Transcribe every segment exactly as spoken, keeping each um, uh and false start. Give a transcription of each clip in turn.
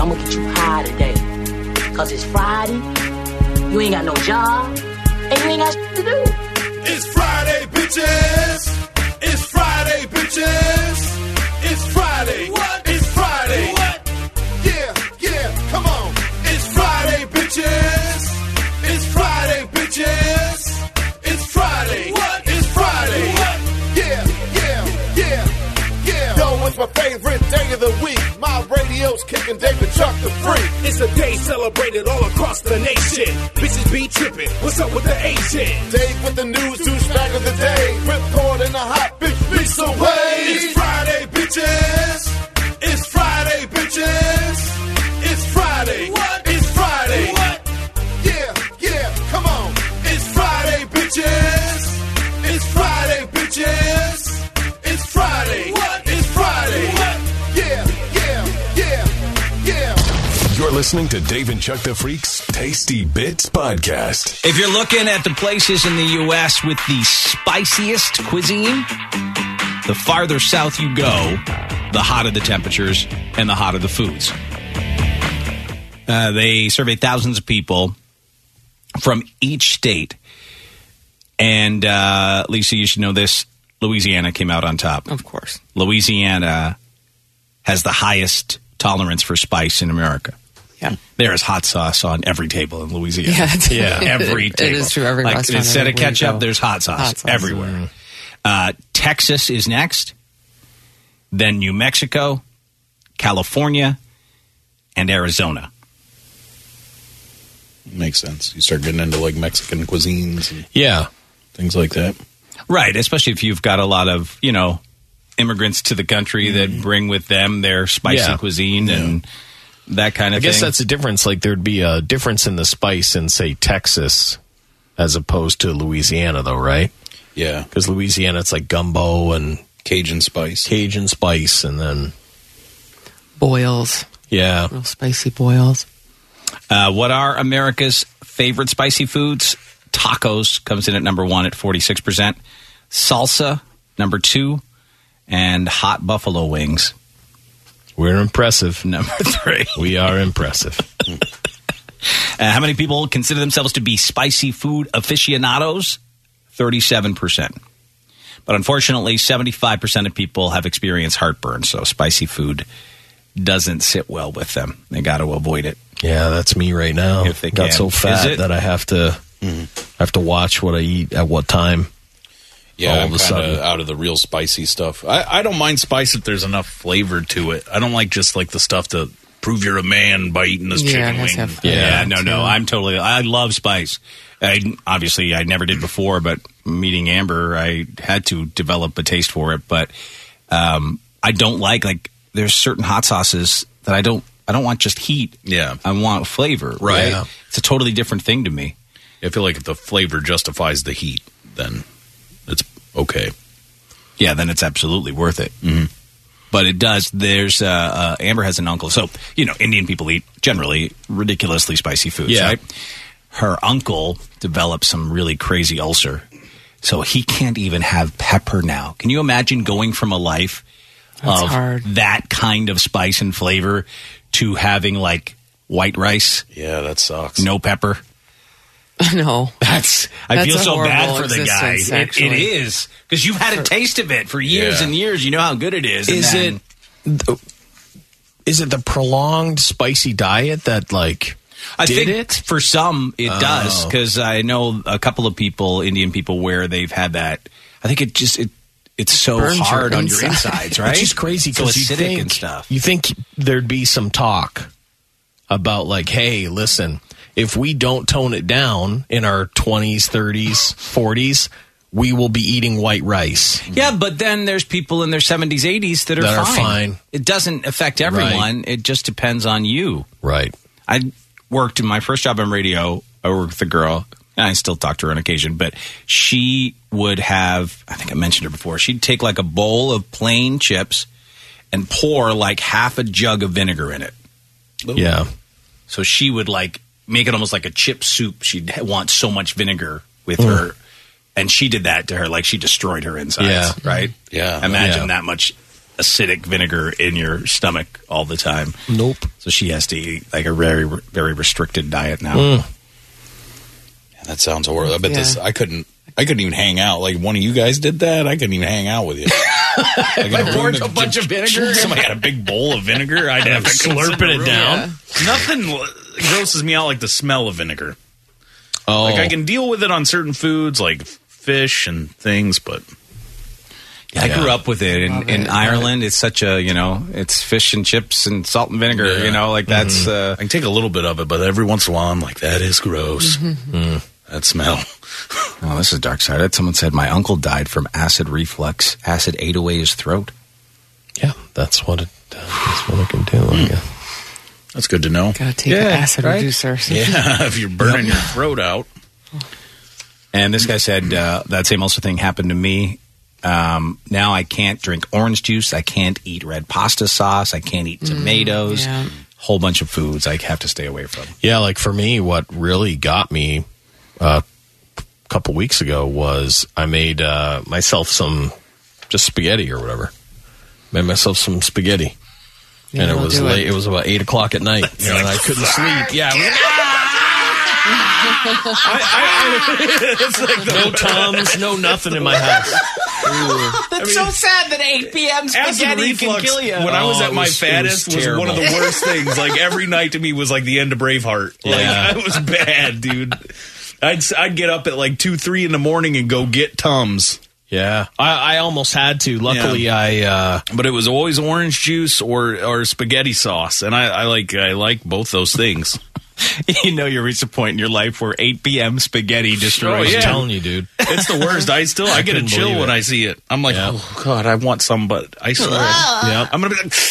I'm gonna get you high today. Cause it's Friday, you ain't got no job, and you ain't got shit to do. It's Friday, bitches. It's Friday, bitches. It's Friday. What? It's Friday. What? Yeah, yeah, come on. It's Friday, bitches. It's Friday, bitches. It's Friday. What? It's Friday. What? Yeah, yeah, yeah, yeah. Yo, it's my favorite day of the week. My radio's kicking David Chuck the Freak. It's a day celebrated all across the nation. Bitches be tripping. What's up with the Asian? Dave with the news, douchebag of the day. Ripcord in the hot bitch beats away. It's Friday, bitches. It's Friday, bitches. It's Friday. What? It's Friday. What? Yeah, yeah, come on. It's Friday, bitches. It's Friday, bitches. It's Friday. What? It's Friday. What? Yeah, yeah, yeah, yeah. You're listening to Dave and Chuck the Freak's Tasty Bits Podcast. If you're looking at the places in the U S with the spiciest cuisine, the farther south you go, the hotter the temperatures and the hotter the foods. Uh, they surveyed thousands of people from each state. And, uh, Lisa, you should know this. Louisiana came out on top. Of course. Louisiana has the highest tolerance for spice in America. Yeah. There is hot sauce on every table in Louisiana. Yeah, it's, yeah. every it, table. It is true. Every like, restaurant. Instead of ketchup, there's hot sauce, hot sauce everywhere. Mm. Uh, Texas is next, then New Mexico, California, and Arizona. Makes sense. You start getting into like Mexican cuisines and yeah, things like that. Right, especially if you've got a lot of, you know, immigrants to the country mm. that bring with them their spicy yeah. cuisine yeah. and that kind of I thing. I guess that's the difference. Like there'd be a difference in the spice in, say, Texas as opposed to Louisiana, though, right? Yeah. Because Louisiana, it's like gumbo and Cajun spice. Cajun spice, and then boils. Yeah. Real spicy boils. Uh, what are America's favorite spicy foods? Tacos comes in at number one at forty-six percent. Salsa, number two. And hot buffalo wings. We're impressive. Number three. We are impressive. uh, how many people consider themselves to be spicy food aficionados? thirty-seven percent. But unfortunately, seventy-five percent of people have experienced heartburn, so spicy food doesn't sit well with them. They got to avoid it. Yeah, that's me right now. If they got can. so fat that I have to mm. have to watch what I eat at what time. Yeah, I'm kind of out of the real spicy stuff. I, I don't mind spice if there's enough flavor to it. I don't like just like the stuff to prove you're a man by eating this yeah, chicken wing. Yeah, yeah, no, no. I'm totally. I love spice. I, obviously, I never did before, but meeting Amber, I had to develop a taste for it. But um, I don't like like there's certain hot sauces that I don't. I don't want just heat. Yeah, I want flavor. Right. Yeah. It's a totally different thing to me. I feel like if the flavor justifies the heat, then it's okay. Yeah, then it's absolutely worth it. Mm-hmm. But it does. There's uh, uh, Amber has an uncle. So, you know, Indian people eat generally ridiculously spicy foods, yeah. right? Her uncle developed some really crazy ulcer. So he can't even have pepper now. Can you imagine going from a life That's of hard. that kind of spice and flavor to having like white rice? Yeah, that sucks. No pepper. No. That's, I That's feel a so bad horrible for the guy. existence, It, it actually. is. Because you've had a taste of it for years Yeah. and years. You know how good it is. and Is then- it is it the prolonged spicy diet that like I did think it? for some it Oh. does, because I know a couple of people, Indian people, where they've had that. I think it just it it's so burns your hard on your inside. insides, right? It's just crazy so because you acidic think and stuff. you think there'd be some talk about like, hey, listen, if we don't tone it down in our twenties, thirties, forties, we will be eating white rice. Yeah, but then there's people in their seventies, eighties that are, That are fine. fine. It doesn't affect everyone. It just depends on you. Right. I worked in my first job on radio. I worked with a girl, and I still talk to her on occasion, but she would have, I think I mentioned her before, she'd take like a bowl of plain chips and pour like half a jug of vinegar in it. Yeah. So she would like make it almost like a chip soup. She'd want so much vinegar with mm. her. And she did that to her, like she destroyed her insides, Yeah. right? Yeah. Imagine Yeah. that much acidic vinegar in your stomach all the time. Nope. So she has to eat like a very, very restricted diet now. Mm. Yeah, that sounds horrible. I bet Yeah. this. I couldn't. I couldn't even hang out. Like one of you guys did that. I couldn't even hang out with you. Like in a poured room a that- bunch of vinegar. Somebody had a big bowl of vinegar. I'd have to Slurping it down. Nothing grosses me out like the smell of vinegar. Oh, Like I can deal with it on certain foods, like fish and things, but I Yeah. grew up with it in, Love in it. Ireland. It's such a, you know, it's fish and chips and salt and vinegar, Yeah. you know, like that's, uh, I can take a little bit of it. But every once in a while, I'm like, that is gross. That smell. oh, this is dark side. Someone said my uncle died from acid reflux. Acid ate away his throat. yeah, that's what it. Uh, that's what it can do. I guess. That's good to know. Gotta take Yeah, an acid right? reducer. Yeah, if you're burning your throat out. And this guy said uh, that same also thing happened to me. Um, now I can't drink orange juice. I can't eat red pasta sauce. I can't eat tomatoes. yeah. Whole bunch of foods I have to stay away from. Yeah, like for me, what really got me uh, a couple weeks ago was I made uh, myself some just spaghetti or whatever. Made myself some spaghetti, Yeah, and it we'll was do late. It. was about eight o'clock at night, you know, and I couldn't sleep. Yeah, It's like the no Tums, no nothing in my house. That's so sad that eight p.m. acid reflux. When I was Oh, at it my was- it fattest, was was, one of the terrible. worst things. Like every night to me was like the end of Braveheart. Like Yeah. it was bad, dude. I'd I'd get up at like two, three in the morning and go get Tums. Yeah, I, I almost had to. Luckily, I uh, But it was always orange juice or or spaghetti sauce, and I, I like I like both those things. You know, you reach a point in your life where eight p.m. spaghetti destroys Oh, I'm yeah. telling you, dude. It's the worst. I still I, get a couldn't chill believe when it. I see it. I'm like, Yeah. oh god, I want some, but I swear, Yeah. I'm gonna be like.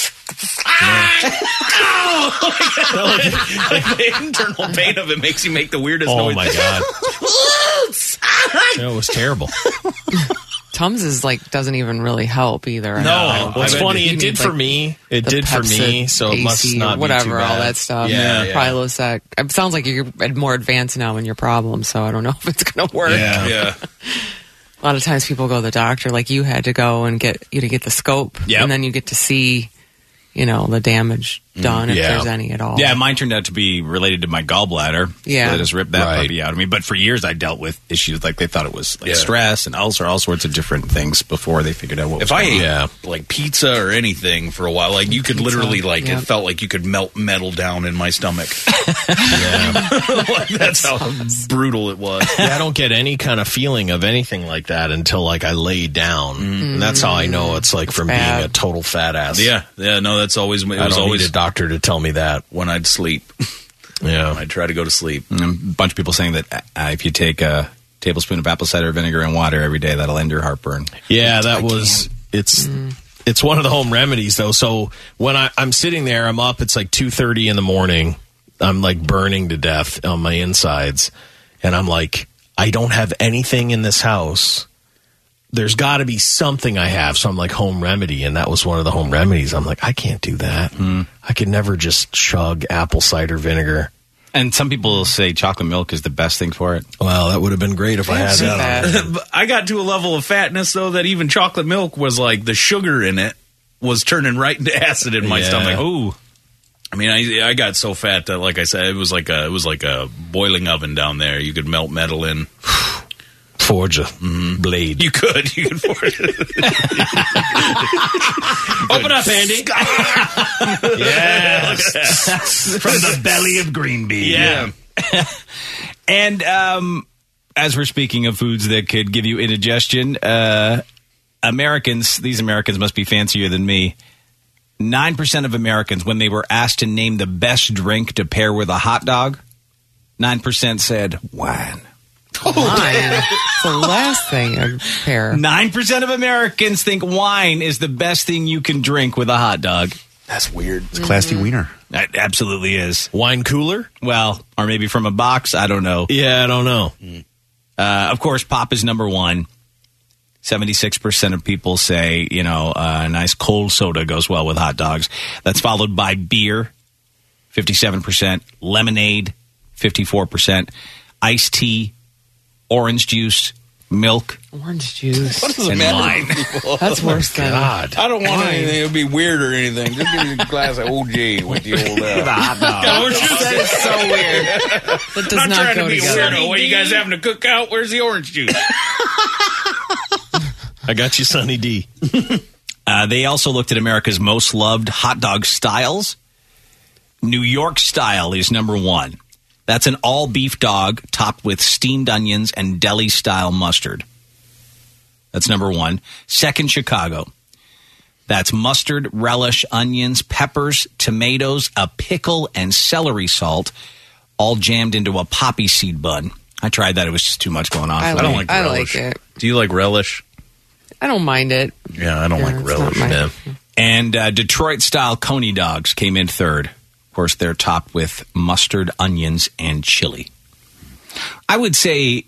like the internal pain of it makes you make the weirdest Oh noise. my god, it was terrible. Tums is like doesn't even really help either. I No. don't- I don't Well, it's think. funny. You It did need, for like, me. It the did for me. Pepsid, So it must A C, not whatever, be too all bad. that stuff. Yeah, yeah. Prilosec. It sounds like you're more advanced now in your problem, so I don't know if it's going to work. Yeah. Yeah. A lot of times people go to the doctor, like you had to go and get you to get the scope, Yep. and then you get to see, you know, the damage done if Yeah. there's any at all. Yeah, mine turned out to be related to my gallbladder. Yeah. So they just ripped that Right. puppy out of me. But for years, I dealt with issues like they thought it was like Yeah. stress and ulcer, all sorts of different things before they figured out what was If I going ate on. Yeah. like pizza or anything for a while, like you could Pizza, literally like yeah. it felt like you could melt metal down in my stomach. Yeah. Like, that's how brutal it was. Yeah, I don't get any kind of feeling of anything like that until like I lay down, and that's how I know it's like from bad. being a total fat ass. Yeah, yeah, no, that's always it I was don't always need a doctor to tell me that. when I'd sleep. Yeah, I'd try to go to sleep. And a bunch of people saying that uh, if you take a tablespoon of apple cider vinegar and water every day, that'll end your heartburn. yeah, that was it's. It's one of the home remedies though. So when I, I'm sitting there, I'm up. It's like two thirty in the morning. I'm like burning to death on my insides, and I'm like, I don't have anything in this house. There's got to be something I have. So I'm like, home remedy, and that was one of the home remedies. I'm like, I can't do that. I could never just chug apple cider vinegar. And some people say chocolate milk is the best thing for it. Well, that would have been great if I had See that. that. But I got to a level of fatness though that even chocolate milk was like the sugar in it was turning right into acid in my Yeah. stomach. Ooh. I mean, I I got so fat that, like I said, it was like a it was like a boiling oven down there. You could melt metal in. Forge a blade. You could. You could forge it. Open up, Andy. Yes. From the belly of green bean. Yeah. And um, as we're speaking of foods that could give you indigestion, uh, Americans, these Americans must be fancier than me. nine percent of Americans, when they were asked to name the best drink to pair with a hot dog, nine percent said wine. Wine. It's the last thing I'd pair. nine percent of Americans think wine is the best thing you can drink with a hot dog. That's weird. It's classy wiener. It absolutely is. Wine cooler? Well, or maybe from a box. I don't know. Yeah, I don't know. Uh, of course, pop is number one. seventy-six percent of people say, you know, uh, a nice cold soda goes well with hot dogs. That's followed by beer, fifty-seven percent, lemonade, fifty-four percent, iced tea, orange juice, milk. Orange juice. What does it And matter? wine. People? That's worse than God. I don't want Wine. anything. It would be weird or anything. Just give me a glass of O J with the old. Uh, hot dog. That is so weird. That does not, not, trying go to be together. weirdo. What are you guys having to cook out? Where's the orange juice? I got you, Sonny D. Uh, they also looked at America's most loved hot dog styles. New York style is number one. That's an all beef dog topped with steamed onions and deli style mustard. That's number one. Second, Chicago. That's mustard, relish, onions, peppers, tomatoes, a pickle, and celery salt, all jammed into a poppy seed bun. I tried that. It was just too much going on. I, for I don't me. like I relish. like it. Do you like relish? I don't mind it. Yeah, I don't Yeah, like it's relish. not my- man. And uh, Detroit-style Coney dogs came in third. Of course, they're topped with mustard, onions, and chili. I would say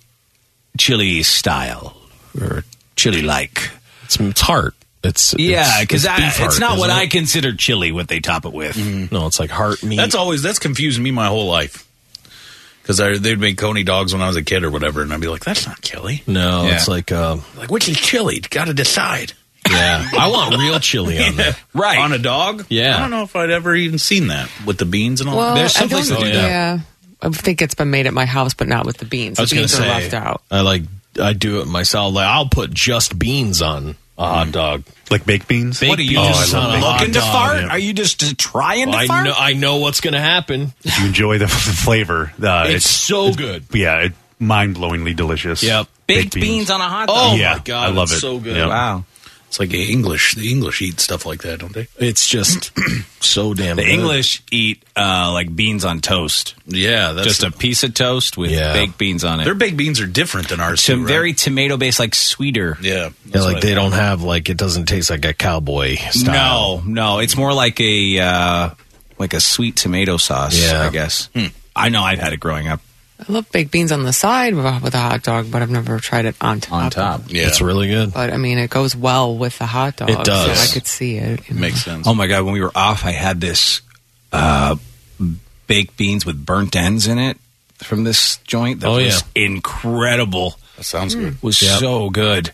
chili-style or chili-like. It's, it's heart. It's Yeah, because it's, it's, beef heart, not what isn't I it? consider chili, what they top it with. No, it's like heart meat. That's always that's confused me my whole life. Because they'd make Coney dogs when I was a kid or whatever, and I'd be like, "That's not chili." no, Yeah. it's like uh, Like, which is chili? Got to decide. yeah. I want real chili on there. Right. On a dog? Yeah. I don't know if I'd ever even seen that with the beans and all. Well, There's some I don't, places that do that. Yeah, I think it's been made at my house, but not with the beans. I was The going beans to are say, left out. I like I do it myself. Like I'll put just beans on a hot dog. Like baked beans? Baked What are you beans just on a hot looking to dog, fart? yeah. Are you just uh, trying to I fart? know I know what's going to happen. If you enjoy the, the flavor, uh, It's so good. Yeah, it, mind-blowingly delicious. Yep. Baked beans on a hot dog. Oh Yeah, my god, I love it's it. so good. Yeah. Wow. It's like English. The English eat stuff like that, don't they? It's just so damn The good. English eat uh, like beans on toast. Yeah, that's Just a piece of toast with Yeah. baked beans on it. their baked beans are different than ours. Some too, right? very tomato-based, like sweeter. yeah. Yeah, that's like what they I don't thought. have like it doesn't taste like a cowboy style. No, no, it's more like a uh, like a sweet tomato sauce. Yeah. I guess. I know I've had it growing up. I love baked beans on the side with a, with a hot dog, but I've never tried it on top. On top. Yeah, It's really good. But I mean, it goes well with the hot dog. It does. So I could see it. you know. makes sense. Oh my god! When we were off, I had this uh, baked beans with burnt ends in it from this joint. That Oh, was incredible. That sounds good. Was Yep. so good.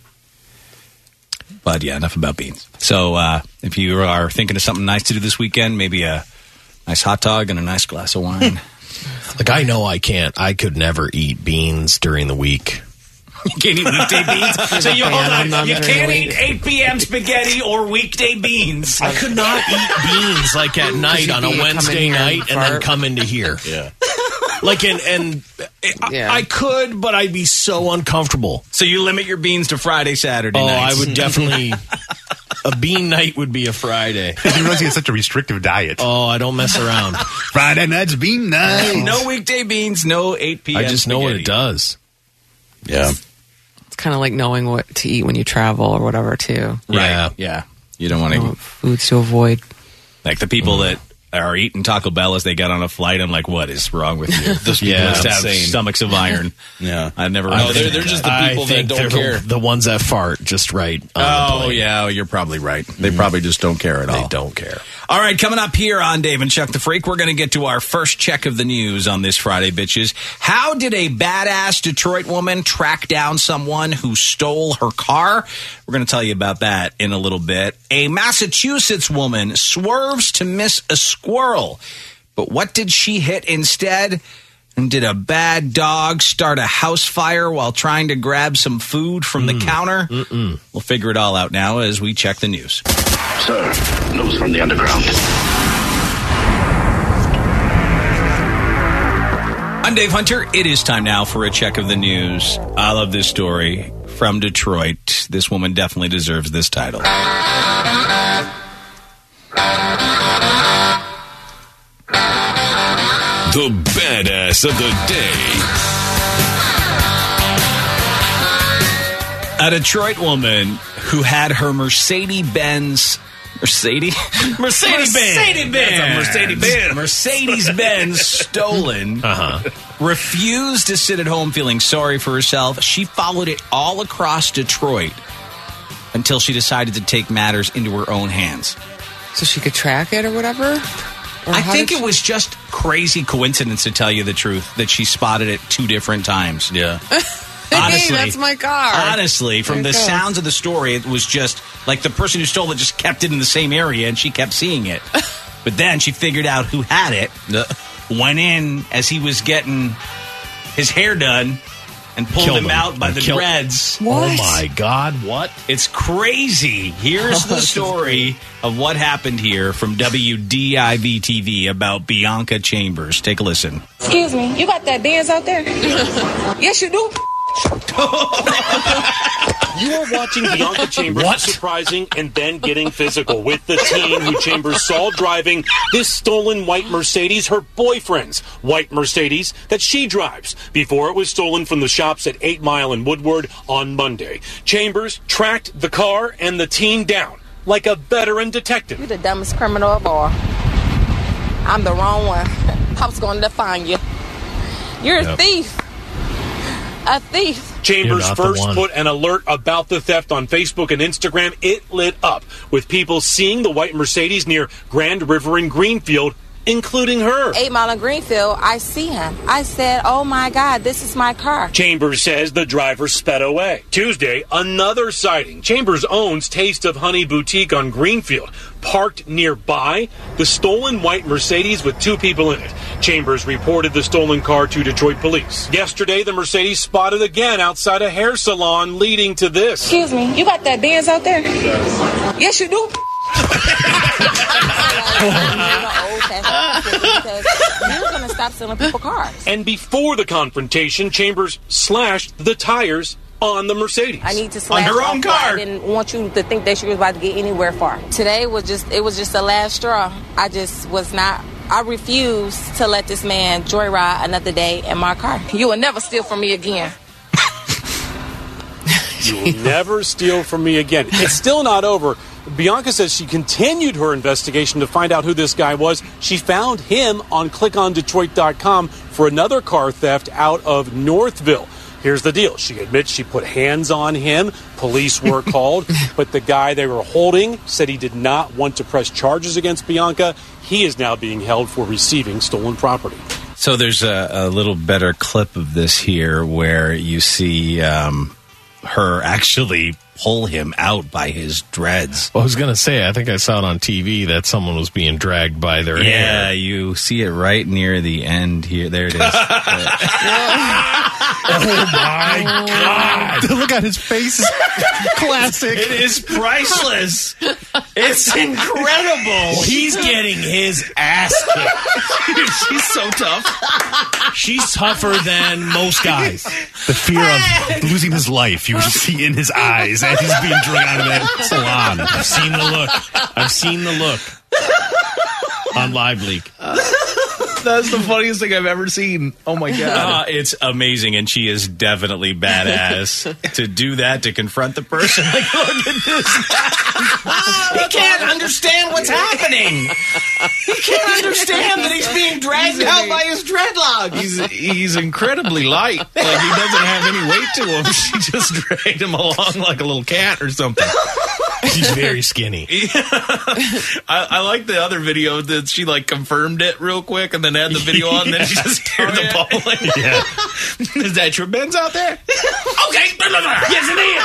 But yeah, enough about beans. So uh, if you are thinking of something nice to do this weekend, maybe a nice hot dog and a nice glass of wine. Like I know I can't. I could never eat beans during the week. You can't eat weekday beans. So you fan hold of on. them You during can't the eat week. eight p.m. spaghetti or weekday beans. I could not eat beans like at night you'd on a be- come in Wednesday here and night and then fart. come into here. Yeah. Like and and I, Yeah. I could, but I'd be so uncomfortable. So you limit your beans to Friday, Saturday Oh, nights. I would definitely. A bean night would be a Friday. I didn't realize you had such a restrictive diet. Oh, I don't mess around. Friday night's bean night. No weekday beans, no eight p.m. I just know what it spaghetti. does. Yeah. It's kind of like knowing what to eat when you travel or whatever, too. Right. Yeah. Yeah. You don't want to What foods to avoid. like the people that are eating Taco Bell as they get on a flight. I'm like, what is wrong with you? Those people Yeah. must have Insane. stomachs of iron. Yeah. I've never. No, heard they're, of they're that. just the I people that think don't they're care. The, the ones that fart just right. On the Oh plane. yeah, you're probably right. They probably just don't care at They all. don't care. All right, coming up here on Dave and Chuck the Freak, we're going to get to our first check of the news on this Friday, bitches. How did a badass Detroit woman track down someone who stole her car? We're going to tell you about that in a little bit. A Massachusetts woman swerves to miss a squirrel. But what did she hit instead? And did a bad dog start a house fire while trying to grab some food from the counter? Mm-mm. We'll figure it all out now as we check the news. Sir, news from the underground. I'm Dave Hunter. It is time now for a check of the news. I love this story from Detroit. This woman definitely deserves this title. The badass of the day. A Detroit woman who had her Mercedes-Benz Mercedes? Mercedes-Benz. Mercedes-Benz. That's a Mercedes-Benz. Mercedes-Benz stolen. Uh-huh. Refused to sit at home feeling sorry for herself. She followed it all across Detroit until she decided to take matters into her own hands. So she could track it or whatever? Or I how think did it she- was just crazy coincidence, to tell you the truth, that she spotted it two different times. Yeah. Honestly, that's my car. Honestly, from the sounds of the story, it was just like the person who stole it just kept it in the same area, and she kept seeing it. But then she figured out who had it, went in as he was getting his hair done, and pulled Killed him, him. out by Or the killed- dreads. What? Oh, my God. What? It's crazy. Here's the story of what happened here from W D I V T V about Bianca Chambers. Take a listen. Excuse me, you got that Benz out there? Yes, you do. You are watching Bianca Chambers What? surprising and then getting physical with the teen who Chambers saw driving this stolen white Mercedes, her boyfriend's white Mercedes that she drives, before it was stolen from the shops at eight Mile and Woodward on Monday. Chambers tracked the car and the teen down like a veteran detective. You're the dumbest criminal of all. I'm the wrong one. Pop's going to find you. You're Yep. a thief. A thief. Chambers You're not the first one. put an alert about the theft on Facebook and Instagram. It lit up with people seeing the white Mercedes near Grand River in Greenfield, including her. Eight Mile and Greenfield, I see him. I said, oh my God, this is my car. Chambers says the driver sped away. Tuesday, another sighting. Chambers owns Taste of Honey Boutique on Greenfield. Parked nearby, the stolen white Mercedes with two people in it. Chambers reported the stolen car to Detroit police. Yesterday, the Mercedes spotted again outside a hair salon, leading to this. Excuse me, you got that Benz out there? Yes, you do. You're going to stop stealing people's cars. And before the confrontation, Chambers slashed the tires on the Mercedes. I need to slash her own off, but car. I didn't want you to think that she was about to get anywhere far. Today was just, it was just the last straw. I just was not, I refused to let this man joyride another day in my car. You will never steal from me again. You will never steal from me again. It's still not over. Bianca says she continued her investigation to find out who this guy was. She found him on click on detroit dot com for another car theft out of Northville. Here's the deal. She admits she put hands on him. Police were called, but the guy they were holding said he did not want to press charges against Bianca. He is now being held for receiving stolen property. So there's a, a little better clip of this here where you see um, her actually pull him out by his dreads. Well, I was going to say, I think I saw it on T V that someone was being dragged by their Yeah, hair. you see it right near the end here. There it is. Oh my God! Look at his face. Classic. It is priceless. It's incredible. He's getting his ass kicked. She's so tough. She's tougher than most guys. The fear of losing his life, you would see in his eyes as he's being dragged out of that salon. I've seen the look. I've seen the look on Live Leak. That's the funniest thing I've ever seen. Oh my God. Uh, it's amazing, and she is definitely badass to do that, to confront the person. Like, look at this guy. He can't understand what's happening. He can't understand that he's being dragged out by his dreadlocks. He's, he's incredibly light. Like, he doesn't have any weight to him. She just dragged him along like a little cat or something. He's very skinny. Yeah. I, I like the other video that she like confirmed it real quick and then had the video on and then she just heard the bowling. Yeah. Is that your Benz out there? Okay. Yes,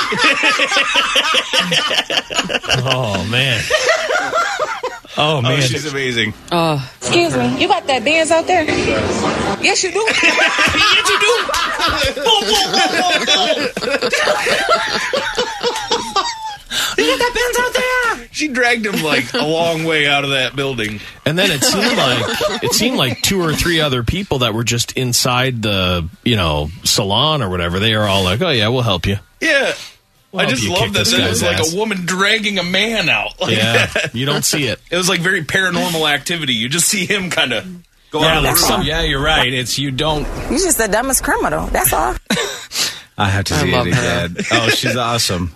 it is. Oh, man. Oh, man. Oh, she's amazing. Oh, Excuse me, you got that Benz out there? Yes, you do. Yes, you do. Boom, boom, boom, boom, boom. You got that Benz out there? She dragged him like a long way out of that building. And then it seemed like it seemed like two or three other people that were just inside the, you know, salon or whatever. They are all like, "Oh yeah, we'll help you." Yeah. We'll I help just you love kick that this there was guy's like ass. a woman dragging a man out. Like Yeah, that. you don't see it. It was like very paranormal activity. You just see him kind of go Yeah, out of the like room. some- Yeah, you're right. It's you don't. You just the dumbest criminal. That's all. I have to I see love it her. again. Oh, she's awesome.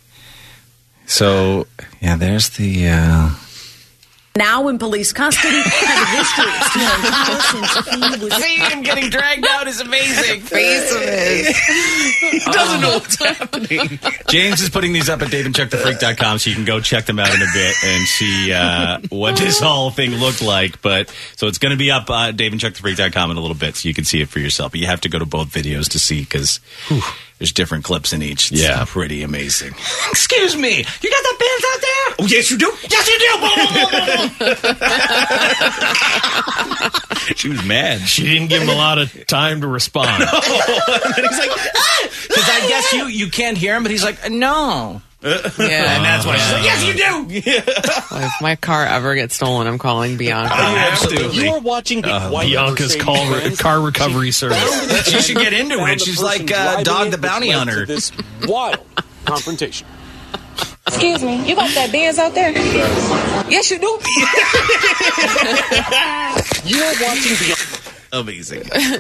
So yeah, there's the. Uh, Now in police custody, has a history of stealing cars since he was... Seeing him getting dragged out is amazing. face of it. He doesn't know what's happening. James is putting these up at dave and chuck the freak dot com, so you can go check them out in a bit and see uh, what this whole thing looked like. But so it's going to be up uh, at dave and chuck the freak dot com in a little bit, so you can see it for yourself. But you have to go to both videos to see, because There's different clips in each. It's Yeah. pretty amazing. Excuse me, you got the bands out there? Oh, yes, you do. Yes, you do. She was mad. She didn't give him a lot of time to respond. No. And he's like, because I guess you you can't hear him, but he's like, no. Yeah. And that's why she's like, yes, you do. Yeah. Well, if my car ever gets stolen, I'm calling Bianca. Oh, absolutely. You are watching Big Uh, White Bianca's Mercedes car, Benz. car recovery service. She should get into Found it. the She's person like uh, driving Dog it, the which Bounty led to Hunter. This wild confrontation. Excuse me, you got that Benz out there? Yes, you do. You are watching Bianca. Amazing.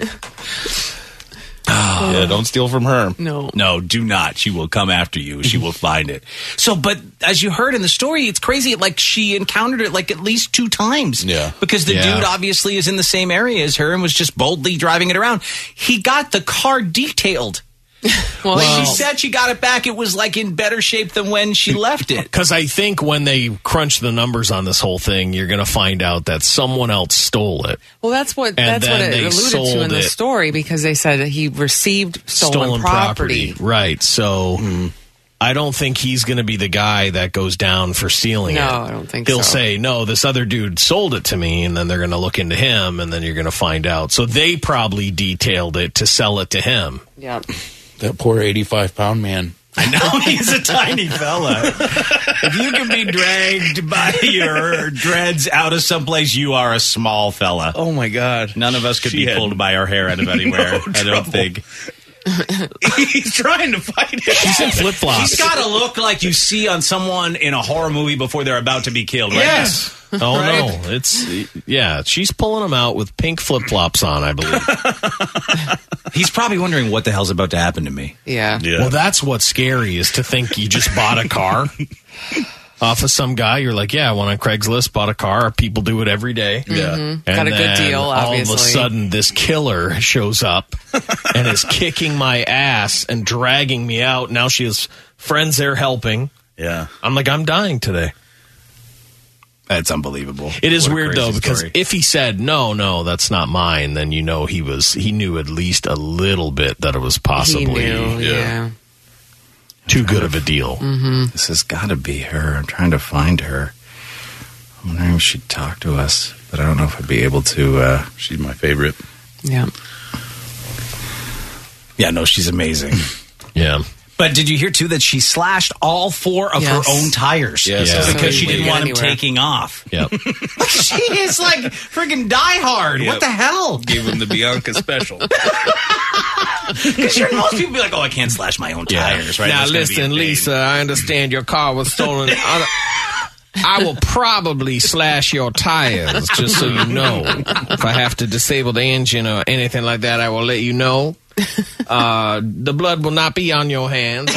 Yeah, don't steal from her. No. No, do not. She will come after you. She will find it. So, but as you heard in the story, it's crazy. Like, she encountered it like at least two times. Yeah. Because the Yeah. dude obviously is in the same area as her and was just boldly driving it around. He got the car detailed. Well, When Well- she said she got it back, it was like in better shape than when she left it. Because I think when they crunch the numbers on this whole thing, you're going to find out that someone else stole it. well, that's what And that's what then it they alluded to sold in the it. story because they said that he received stolen, property. Right. So I don't think he's going to be the guy that goes down for stealing it. No, I don't think He'll so. say, no, this other dude sold it to me, and then they're going to look into him, and then you're going to find out. So they probably detailed it to sell it to him. Yep. That poor eighty-five pound man. I know he's a tiny fella. If you can be dragged by your dreads out of someplace, you are a small fella. Oh my God! None of us could She be had pulled by our hair out of anywhere. no I don't trouble. think. He's trying to fight it. He's in flip flops. He's got to look like you see on someone in a horror movie before they're about to be killed. Right? Yes. Oh Right? no! It's yeah. She's pulling him out with pink flip flops on, I believe. He's probably wondering what the hell's about to happen to me. Yeah. Yeah. Well, that's what's scary is to think you just bought a car off of some guy. You're like, yeah, I went on Craigslist, bought a car. People do it every day. Yeah. And Got a good then deal, all of a obviously. sudden, this killer shows up and is kicking my ass and dragging me out. Now she has friends there helping. Yeah. I'm like, I'm dying today. That's unbelievable. It is What a weird crazy though because story. if he said no, no, that's not mine, then you know he was he knew at least a little bit that it was possibly He knew. yeah. Yeah. too good of a deal. This has got to be her. I'm trying to find her. I'm wondering if she'd talk to us, but I don't know if I'd be able to. Uh, She's my favorite. Yeah. yeah, no, she's amazing. Yeah. But did you hear, too, that she slashed all four of Yes. her own tires? Yes. Yeah. Because she So he didn't wouldn't want get him anywhere. taking off. Yep. She is like friggin' Die Hard. Yep. What the hell? Gave him the Bianca special. Because sure, most people be like, oh, I can't slash my own tires, right? Now That's gonna be a listen, pain. Lisa, I understand your car was stolen. I, I will probably slash your tires, just so you know. If I have to disable the engine or anything like that, I will let you know. Uh, the blood will not be on your hands.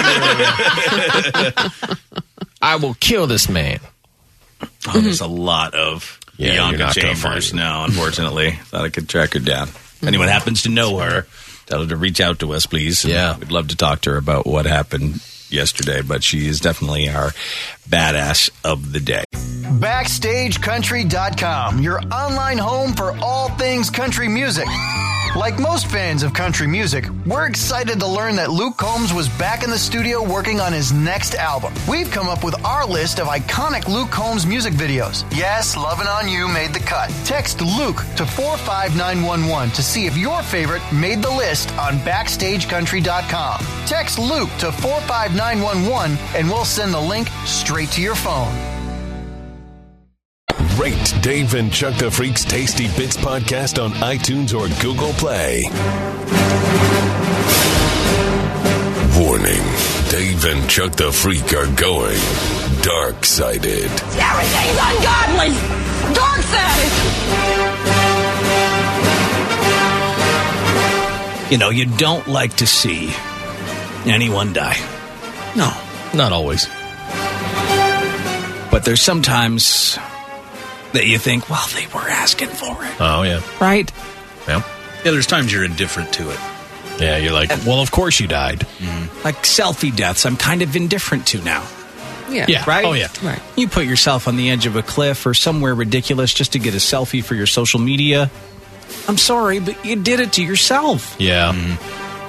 I will, I will kill this man. Oh, there's a lot of Yeah, you're Bianca not gonna Chambers find her. now, unfortunately. Thought I could track her down. If anyone happens to know her, tell her to reach out to us, please. And Yeah. We'd love to talk to her about what happened yesterday, but she is definitely our badass of the day. Backstage Country dot com, your online home for all things country music. Like most fans of country music, we're excited to learn that Luke Combs was back in the studio working on his next album. We've come up with our list of iconic Luke Combs music videos. Yes, Lovin' On You made the cut. Text Luke to four five nine one one to see if your favorite made the list on Backstage Country dot com. Text Luke to four five nine one one and we'll send the link straight to your phone. Rate Dave and Chuck the Freak's Tasty Bits podcast on iTunes or Google Play. Warning, Dave and Chuck the Freak are going dark-sided. Everything's ungodly! Dark side! You know, you don't like to see anyone die. No. Not always. But there's sometimes that you think, well, they were asking for it. Oh, yeah. Right? Yeah. Yeah, there's times you're indifferent to it. Yeah, you're like, well, of course you died. Like selfie deaths, I'm kind of indifferent to now. Yeah. Yeah. Right? Oh, yeah. Right. You put yourself on the edge of a cliff or somewhere ridiculous just to get a selfie for your social media. I'm sorry, but you did it to yourself. Yeah.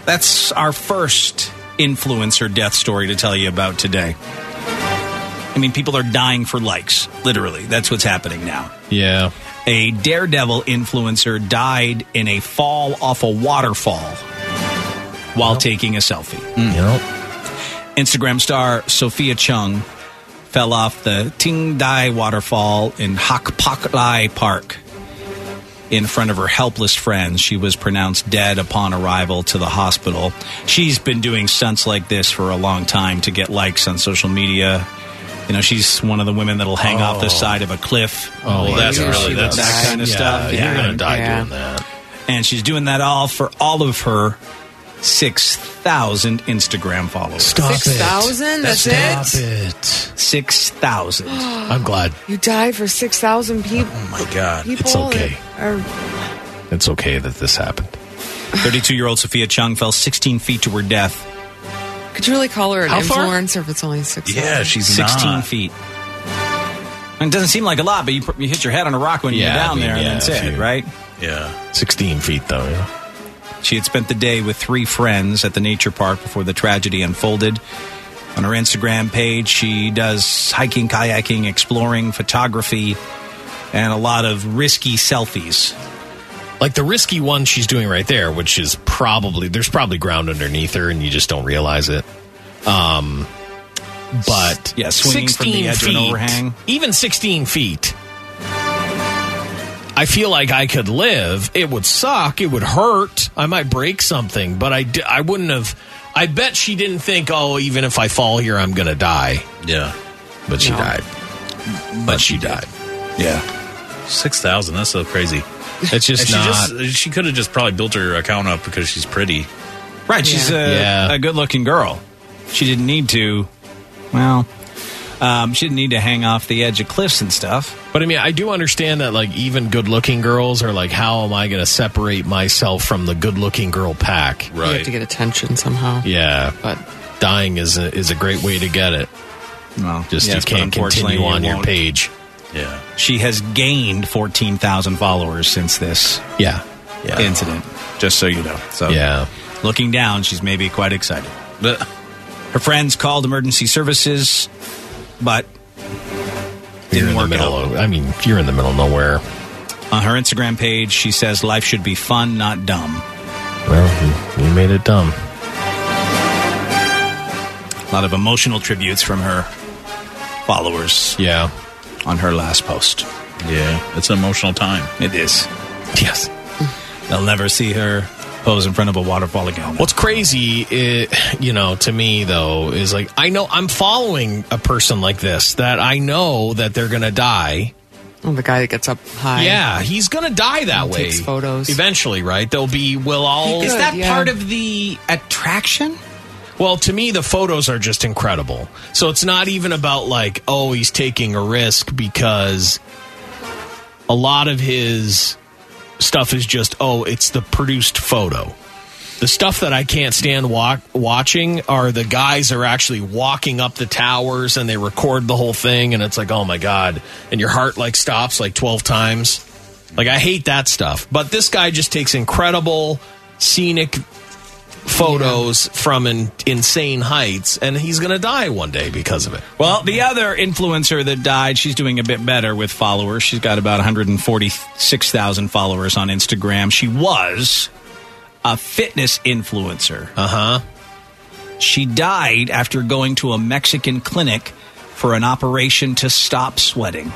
That's our first influencer death story to tell you about today. I mean, people are dying for likes, literally. That's what's happening now. Yeah. A Daredevil influencer died in a fall off a waterfall while yep. taking a selfie. Mm. Yep. Instagram star Sophia Chung fell off the Ting Dai waterfall in Hak Pak Lai Park in front of her helpless friends. She was pronounced dead upon arrival to the hospital. She's been doing stunts like this for a long time to get likes on social media. You know, she's one of the women that'll hang oh. off the side of a cliff. Oh, well, that's yeah, really that's that kind of yeah, stuff. You're Yeah. going to die Yeah. doing that. And she's doing that all for all of her six thousand Instagram followers. Stop six thousand? That's Stop it? it. six thousand. I'm glad. You die for six thousand people. Oh, my God. People It's okay. Are, It's okay that this happened. thirty-two-year-old Sophia Chung fell sixteen feet to her death. could you really call her an How far? influencer if it's only six thousand? Yeah, she's sixteen not. feet. And it doesn't seem like a lot, but you, you hit your head on a rock when Yeah, you're down I mean, there, yeah, and that's if it, you- right? Yeah. sixteen feet, though, yeah. She had spent the day with three friends at the nature park before the tragedy unfolded. On her Instagram page, she does hiking, kayaking, exploring, photography, and a lot of risky selfies. Like the risky one she's doing right there, which is probably, there's probably ground underneath her and you just don't realize it. Um, but Yeah, swinging from the sixteen edge of an feet, overhang. even sixteen feet, I feel like I could live. It would suck. It would hurt. I might break something, but I, d- I wouldn't have. I bet she didn't think, oh, even if I fall here, I'm going to die. Yeah. But she No. died. But she died. Yeah. six thousand. That's so crazy. It's just And not. She, just, she could have just probably built her account up because she's pretty. Right, she's Yeah. a, Yeah. a good-looking girl. She didn't need to, well, um, she didn't need to hang off the edge of cliffs and stuff. But I mean, I do understand that, like, even good-looking girls are like, how am I going to separate myself from the good-looking girl pack? You have to get attention somehow. Yeah, But dying is a, is a great way to get it. Well, Just yes, you but can't unfortunately, continue on you your won't. page. Yeah. She has gained fourteen thousand followers since this Yeah, yeah, incident, just so you know. So, yeah. looking down, she's maybe quite excited. Her friends called emergency services, but You're didn't in the work middle out. of. I mean, you're in the middle of nowhere. On her Instagram page, she says life should be fun, not dumb. Well, you, you made it dumb. A lot of emotional tributes from her followers. Yeah. On her last post. Yeah. It's an emotional time. It is. Yes. They'll never see her pose in front of a waterfall again. What's crazy, i you know, to me though, is like I know I'm following a person like this that I know that they're gonna die. oh, the guy that gets up high. Yeah, he's gonna die that And way. takes photos. Eventually, right? There'll be we'll all. Is that yeah. part of the attraction? Well, to me, the photos are just incredible. So it's not even about like, oh, he's taking a risk, because a lot of his stuff is just, oh, it's the produced photo. The stuff that I can't stand wa- watching are the guys are actually walking up the towers and they record the whole thing, and it's like, oh my God. And your heart like stops like twelve times. Like, I hate that stuff. But this guy just takes incredible scenic photos yeah. from in, insane heights, and he's going to die one day because of it. Well, the other influencer that died, she's doing a bit better with followers. She's got about one hundred forty-six thousand followers on Instagram. She was a fitness influencer. Uh-huh. She died after going to a Mexican clinic for an operation to stop sweating.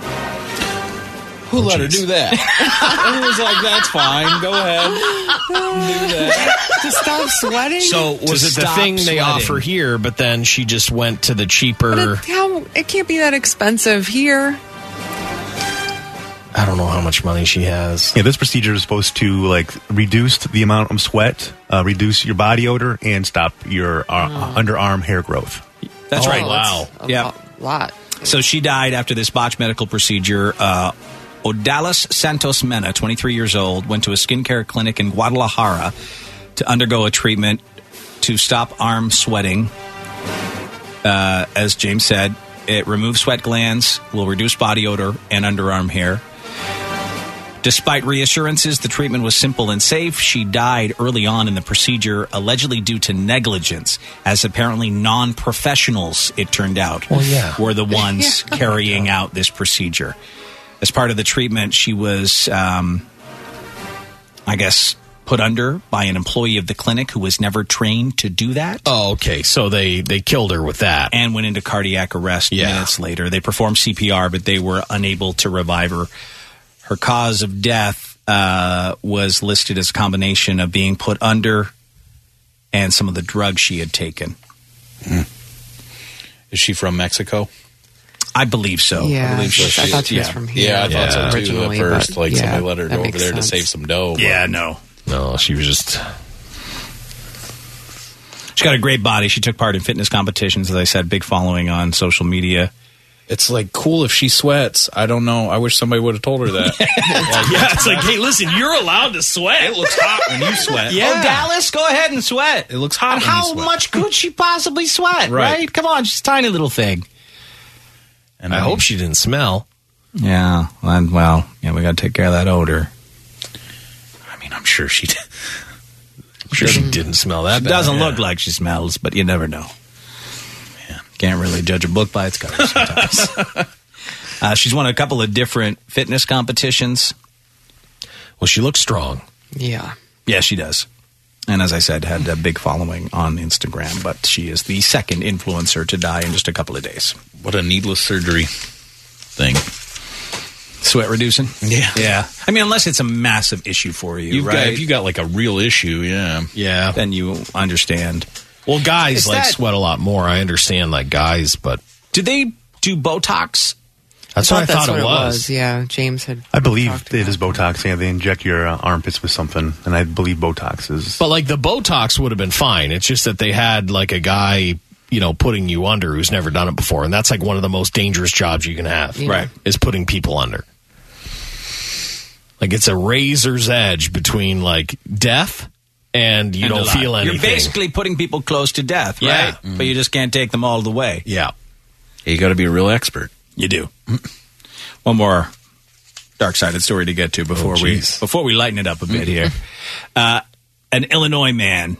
Who let her do that? It was like, that's fine. Go ahead. Do that. To stop sweating? So was To it the stop thing they sweating. offer here, but then she just went to the cheaper... But it, how, it can't be that expensive here. I don't know how much money she has. Yeah, this procedure is supposed to like reduce the amount of sweat, uh, reduce your body odor, and stop your uh, Oh. underarm hair growth. That's Oh, right. wow. A Yeah. lo- lot. So she died after this botched medical procedure. Uh, Odalis Santos Mena, twenty-three years old, went to a skincare clinic in Guadalajara to undergo a treatment to stop arm sweating. Uh, as James said, it removes sweat glands, will reduce body odor and underarm hair. Despite reassurances the treatment was simple and safe, she died early on in the procedure, allegedly due to negligence, as apparently non-professionals, it turned out, well, yeah. were the ones carrying out this procedure. As part of the treatment, she was, um, I guess, put under by an employee of the clinic who was never trained to do that. Oh, okay. So they, they killed her with that. And went into cardiac arrest yeah. minutes later. They performed C P R, but they were unable to revive her. Her cause of death uh, was listed as a combination of being put under and some of the drugs she had taken. Mm. Is she from Mexico? I believe so. Yeah, I, believe so. I she, thought she yeah. was from here. Yeah, I yeah. thought so too at first. Like yeah, somebody let her go over there sense. to save some dough. Yeah, no. No, she was just... She's got a great body. She took part in fitness competitions, as I said, big following on social media. It's like cool if she sweats. I don't know. I wish somebody would have told her that. like, yeah, it's like, hey, listen, you're allowed to sweat. It looks hot when you sweat. Yeah. Oh, Dallas, go ahead and sweat. It looks hot. And when how you sweat. much could she possibly sweat? Right. right? Come on, she's a tiny little thing. And I, I mean, hope she didn't smell. Yeah. And, well, yeah, we got to take care of that odor. I mean, I'm sure she did. I'm sure she didn't smell that She bad. doesn't yeah. look like she smells, but you never know. Yeah. Can't really judge a book by its cover sometimes. uh, she's won a couple of different fitness competitions. Well, she looks strong. Yeah. Yeah, she does. And as I said, had a big following on Instagram, but she is the second influencer to die in just a couple of days. What a needless surgery thing. Sweat reducing? Yeah. Yeah. I mean, unless it's a massive issue for you, You've right? got, if you got like a real issue, yeah. Yeah. Then you understand. Well, guys Is like that- sweat a lot more. I understand like guys, but... Do they do Botox? That's I what I that's thought what it was. Yeah, James had. I believe talked it about is Botox. Yeah, they inject your uh, armpits with something, and I believe Botox is. But like the Botox would have been fine. It's just that they had like a guy, you know, putting you under who's never done it before, and that's like one of the most dangerous jobs you can have. Yeah. Right, is putting people under. Like it's a razor's edge between like death and you And don't alive. feel anything. You're basically putting people close to death, right? Yeah. Mm. But you just can't take them all the way. Yeah. You got to be a real expert. You do. One more dark-sided story to get to before Oh, we geez. before we lighten it up a bit here. Uh, an Illinois man.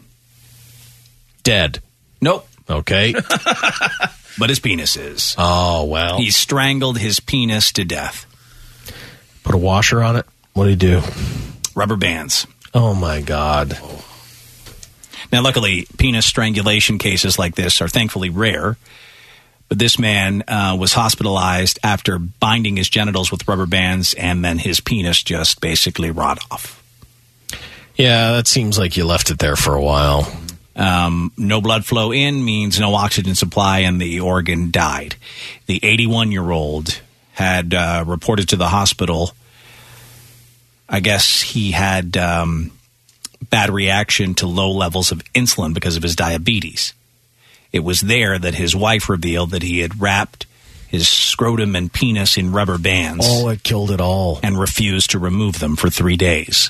Dead. Nope. Okay. But his penis is. Oh, well. He strangled his penis to death. Put a washer on it? What did he do? Rubber bands. Oh, my God. Now, luckily, penis strangulation cases like this are thankfully rare. But this man uh, was hospitalized after binding his genitals with rubber bands, and then his penis just basically rot off. Yeah, that seems like you left it there for a while. Um, no blood flow in means no oxygen supply, and the organ died. The eighty-one-year-old had uh, reported to the hospital. I guess he had um, bad reaction to low levels of insulin because of his diabetes. It was there that his wife revealed that he had wrapped his scrotum and penis in rubber bands. Oh, it killed it all. And refused to remove them for three days.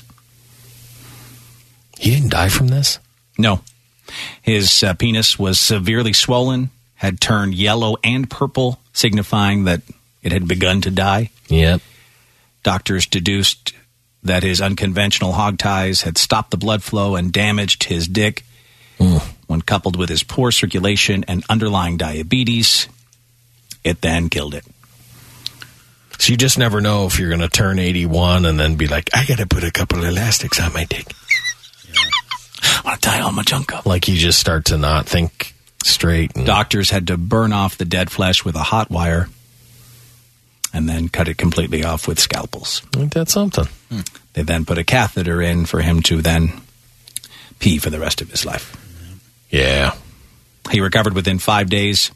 He didn't die from this? No. His uh, penis was severely swollen, had turned yellow and purple, signifying that it had begun to die. Yep. Doctors deduced that his unconventional hog ties had stopped the blood flow and damaged his dick. Mm. When coupled with his poor circulation and underlying diabetes, it then killed it. So you just never know if you're going to turn eighty-one and then be like, I got to put a couple of elastics on my dick. I want to tie all my junk up. Like you just start to not think straight. And Doctors had to burn off the dead flesh with a hot wire and then cut it completely off with scalpels. Ain't that something? Hmm. They then put a catheter in for him to then pee for the rest of his life. Yeah. He recovered within five days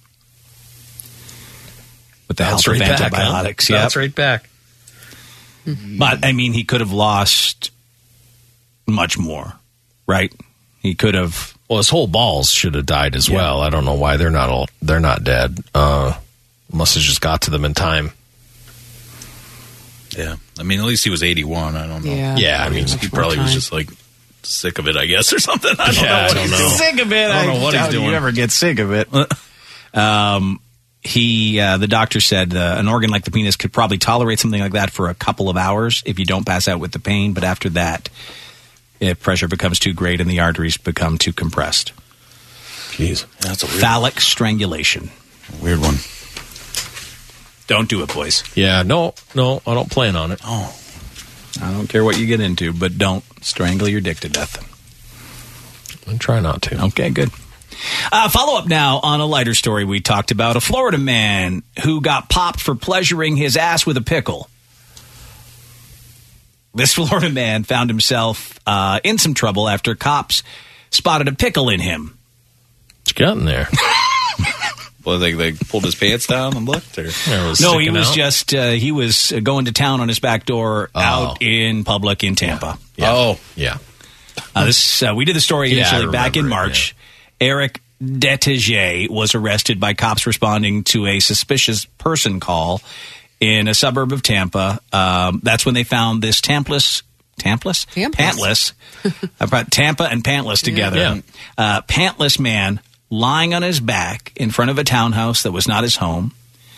with the help Bounce right of back, antibiotics. huh? Yep. Bounce right back. But, I mean, he could have lost much more, right? He could have... Well, his whole balls should have died as Yeah. well. I don't know why they're not all they're not dead. Uh, must have just got to them in time. Yeah. I mean, at least he was eighty-one. I don't know. Yeah. Yeah, I mean, Much he more probably was time. just like sick of it, I guess, or something. I don't Yeah, know I what don't he's know. doing. Sick of it. I don't know what he's doubt doing. You ever get sick of it. um, he, uh, the doctor said uh, an organ like the penis could probably tolerate something like that for a couple of hours if you don't pass out with the pain. But after that, if pressure becomes too great and the arteries become too compressed. Jeez. That's a weird Phallic strangulation. Weird one. Don't do it, boys. Yeah, no, no, I don't plan on it. Oh. I don't care what you get into, but don't strangle your dick to death. I try not to. Okay, good. Uh, follow up now on a lighter story we talked about. A Florida man who got popped for pleasuring his ass with a pickle. This Florida man found himself uh, in some trouble after cops spotted a pickle in him. What's gotten there? Well, they, they pulled his pants down and looked? Or? No, he was out? just, uh, he was going to town on his back door oh. out in public in Tampa. Yeah. Yeah. Oh. Yeah. Uh, this uh, we did the story Yeah, initially back in March. Yeah. Eric Detiger was arrested by cops responding to a suspicious person call in a suburb of Tampa. Um, that's when they found this Tampless, Tampless? Tampless. Pantless. I brought Tampa and Pantless together. Yeah. Uh, pantless man lying on his back in front of a townhouse that was not his home.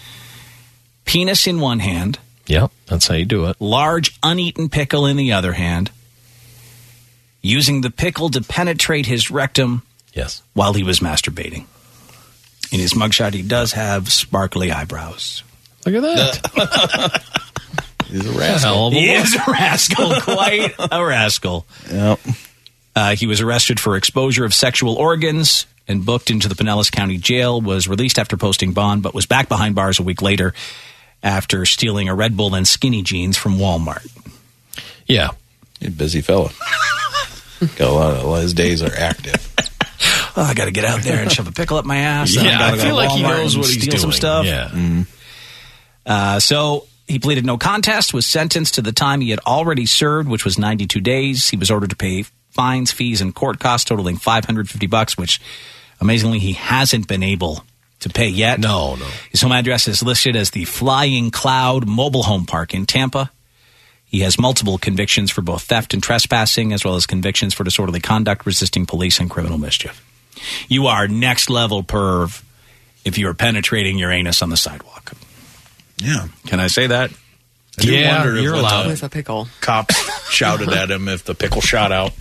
Penis in one hand. Yep, that's how you do it. Large uneaten pickle in the other hand. Using the pickle to penetrate his rectum. Yes. While he was masturbating. In his mugshot, he does have sparkly eyebrows. Look at that. He's a rascal. He is a rascal. Quite a rascal. Yep. Uh, he was arrested for exposure of sexual organs and booked into the Pinellas County Jail, was released after posting bond, but was back behind bars a week later after stealing a Red Bull and skinny jeans from Walmart. Yeah. He's a busy fella. Got a lot of, a lot of his days are active. Oh, I got to get out there and shove a pickle up my ass. Yeah, I, I feel like he knows what he's steal doing. Some stuff. Yeah. Mm. Uh, so he pleaded no contest, was sentenced to the time he had already served, which was ninety-two days. He was ordered to pay fines, fees, and court costs totaling five hundred fifty bucks, which amazingly he hasn't been able to pay yet. No, no. His home address is listed as the Flying Cloud Mobile Home Park in Tampa. He has multiple convictions for both theft and trespassing, as well as convictions for disorderly conduct, resisting police, and criminal mischief. You are next level perv if you are penetrating your anus on the sidewalk. Yeah. Can I say that? I do Yeah, wonder if you're when allowed. the With a pickle. Cops shouted at him if the pickle shot out.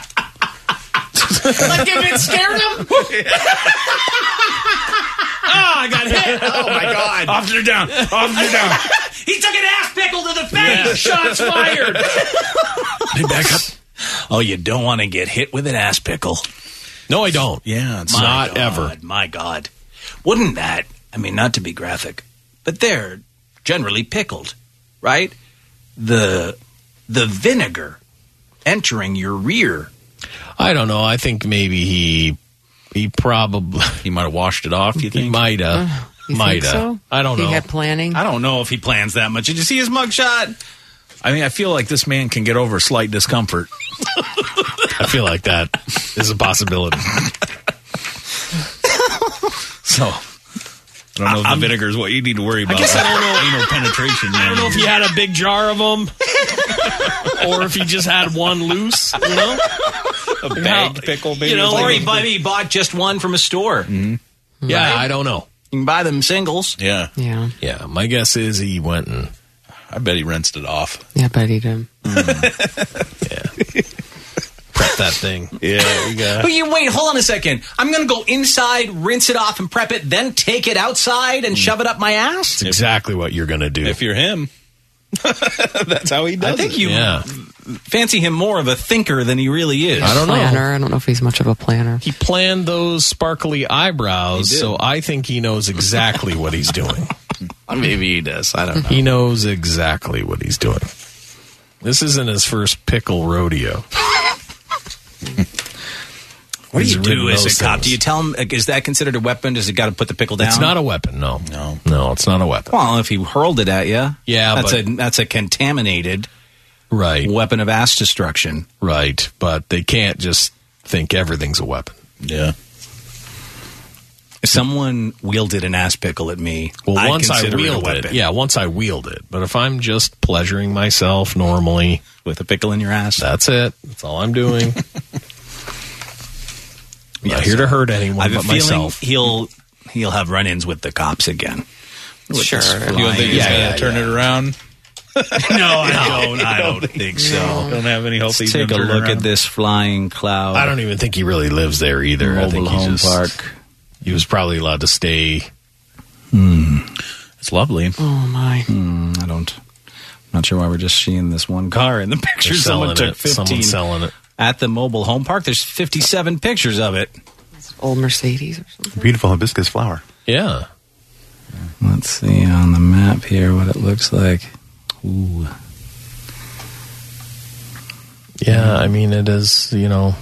Like if it scared him? Oh, I got hit. Oh, my God. Officer down. Officer down. He took an ass pickle to the face. Yeah. Shots fired. Hey, back up. Oh, you don't want to get hit with an ass pickle. No, I don't. Yeah, it's My not God, ever. My God. Wouldn't that, I mean, not to be graphic, but they're generally pickled, right? The the vinegar entering your rear. I don't know. I think maybe he he probably He might have washed it off, you he think? might have. Uh, You might think have. so? I don't know. He had planning. I don't know if he plans that much. Did you see his mugshot? I mean, I feel like this man can get over slight discomfort. I feel like that is a possibility. So, I don't know if I'm- the vinegar is what you need to worry about. guess I don't know. Anal penetration, man. I don't know if he had a big jar of them, or if he just had one loose. You know, a bagged pickle, maybe. you know, Or like- he, maybe he bought just one from a store. Mm-hmm. yeah, I don't know. You can buy them singles. Yeah. Yeah. Yeah, my guess is he went and I bet he rinsed it off. Yeah, but he did. prepped that thing. Yeah, we got. But you wait, hold on a second. I'm going to go inside, rinse it off, and prep it, then take it outside and shove it up my ass? It's exactly what you're going to do. If you're him, that's how he does I think it. you Yeah. fancy him more of a thinker than he really is. I don't know. Planner. I don't know if he's much of a planner. He planned those sparkly eyebrows, He did. so I think he knows exactly what he's doing. Maybe he does. I don't know. He knows exactly what he's doing. This isn't his first pickle rodeo. What do He's you do ridden as a those cop? things. Do you tell him, is that considered a weapon? Does it got to put the pickle down? It's not a weapon, no. No. No, it's not a weapon. Well, if he hurled it at you, Yeah, that's but- a that's a contaminated Right, weapon of ass destruction. right. But they can't just think everything's a weapon. Yeah. If someone wielded an ass pickle at me, Well, I'd once I consider wield it, a it, weapon. yeah, once I wield it. But if I'm just pleasuring myself normally, with a pickle in your ass. that's it. That's all I'm doing. I'm Yeah, not here so to hurt anyone I have a but feeling myself. he'll he'll have run-ins with the cops again. Sure. You don't think he's Yeah, going to yeah, turn yeah. it around? No, I don't. I don't think so. Don't have any hope Let's he's take a gonna turn look around. at this flying cloud. I don't even think he really lives there either. I Mobile think he home just, park. He was probably allowed to stay. Hmm. It's lovely. Oh, my. Hmm, I don't. I'm not sure why we're just seeing this one car in the picture. They're Someone selling took it. fifteen Someone's selling it. at the mobile home park. There's fifty-seven pictures of it. Old Mercedes or something. Beautiful hibiscus flower. Yeah. Let's see on the map here what it looks like. Ooh. Yeah, I mean, it is, you know.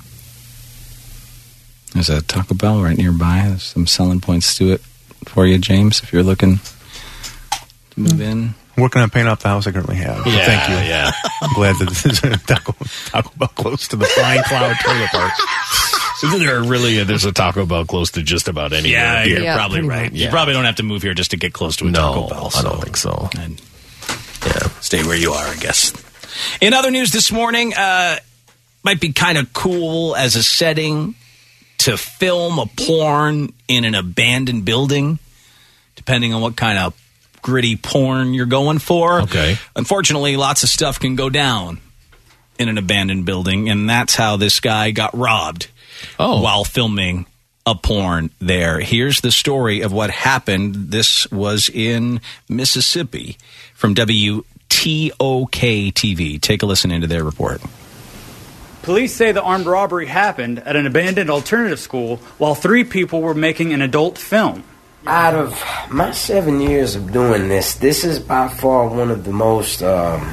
There's a Taco Bell right nearby. There's some selling points to it for you, James, if you're looking to move in. Working on paying off the house I currently have. So Yeah, thank you. yeah. I'm glad that this is a Taco, Taco Bell close to the Flying Cloud trailer park. Isn't there really a, there's a Taco Bell close to just about anywhere? Yeah, here? you're Yeah, probably pretty right. much. You Yeah. probably don't have to move here just to get close to a No, Taco Bell. I don't think so. And Yeah. stay where you are, I guess. In other news this morning, uh, might be kind of cool as a setting to film a porn in an abandoned building, depending on what kind of gritty porn you're going for. Okay. Unfortunately, lots of stuff can go down in an abandoned building, and that's how this guy got robbed Oh. while filming a porn there. Here's the story of what happened. This was in Mississippi from W T O K T V. Take a listen into their report. Police say the armed robbery happened at an abandoned alternative school while three people were making an adult film. Out of my seven years of doing this, this is by far one of the most um,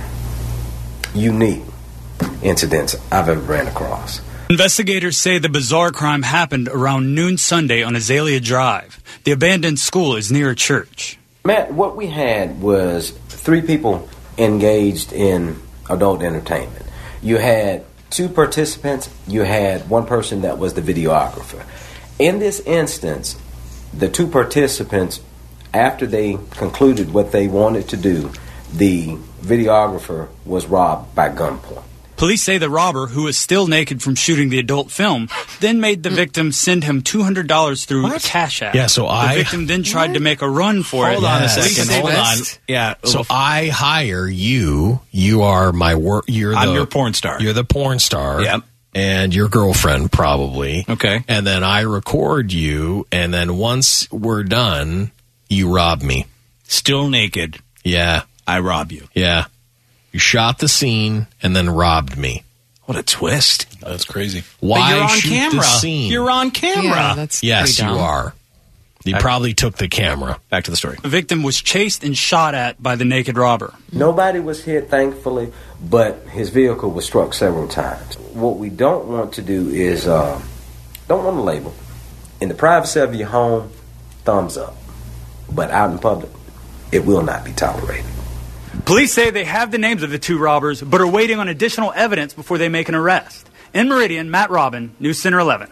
unique incidents I've ever ran across. Investigators say the bizarre crime happened around noon Sunday on Azalea Drive. The abandoned school is near a church. Matt, what we had was three people engaged in adult entertainment. You had two participants, you had one person that was the videographer. In this instance, the two participants, after they concluded what they wanted to do, the videographer was robbed by gunpoint. Police say the robber, who is still naked from shooting the adult film, then made the victim send him two hundred dollars through What? a Cash App. Yeah, so I- The victim then tried to make a run for it. Hold on a Yes. second. Police Hold say on. this. Yeah. So I hire you. You are my work. You're I'm the, your porn star. You're the porn star. Yep. And your girlfriend probably. Okay. And then I record you, and then once we're done, you rob me. Still naked. Yeah. I rob you. Yeah. You shot the scene and then robbed me. What a twist. That's crazy. Why But you're on shoot camera. the scene? You're on camera. Yeah, that's yes, pretty you dumb. are. You I- probably took the camera. Back to the story. The victim was chased and shot at by the naked robber. Nobody was hit, thankfully, but his vehicle was struck several times. What we don't want to do is, uh, don't want to label. In the privacy of your home, thumbs up. But out in public, it will not be tolerated. Police say they have the names of the two robbers, but are waiting on additional evidence before they make an arrest. In Meridian, Matt Robin, News Center eleven.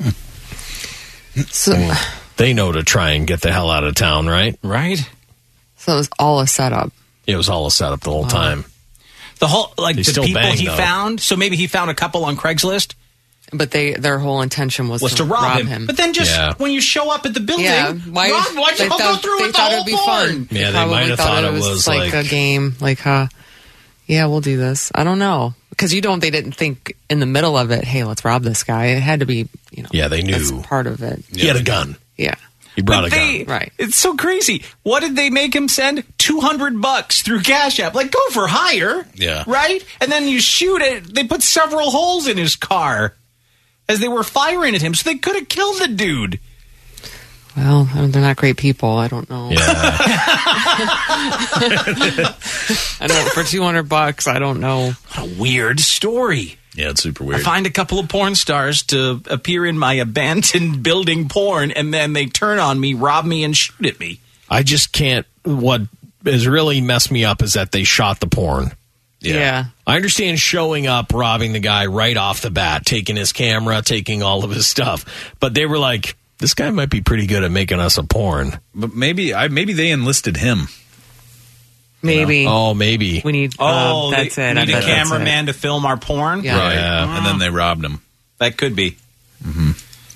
So, They know to try and get the hell out of town, right? Right? so it was all a setup. It was all a setup the whole time. The whole, like, They the still people bang, he though. found. So maybe he found a couple on Craigslist. But they their whole intention was, Was to rob, him. But then just Yeah. when you show up at the building, yeah, why? rob, why'd you they all go thought, through they with the thought whole it'd be porn? fun. Yeah, they probably might have thought it was like, like- a game. Like, huh? Yeah, we'll do this. I don't know because you don't. They didn't think in the middle of it. Hey, let's rob this guy. It had to be, you know. Yeah, they knew. That's part of it. He had a gun. Yeah. He brought But a they- gun. Right. It's so crazy. What did they make him send? Two hundred bucks through Cash App. Like, go for hire. Yeah. Right? And then you shoot it. They put several holes in his car as they were firing at him, so they could have killed the dude. Well, they're not great people. I don't know. Yeah. I don't for two hundred bucks. I don't know. What a weird story. Yeah, it's super I weird. find a couple of porn stars to appear in my abandoned building porn, and then they turn on me, rob me, and shoot at me. I just can't. What has really messed me up is that they shot the porn. Yeah. I understand showing up, robbing the guy right off the bat, taking his camera, taking all of his stuff. But they were like, this guy might be pretty good at making us a porn. But maybe I maybe they enlisted him. Maybe. Oh, maybe. We need. Oh, uh, they that's it. I need a bet that's cameraman to film our porn? Yeah. Right. Yeah. And then they robbed him. That could be. Mm-hmm.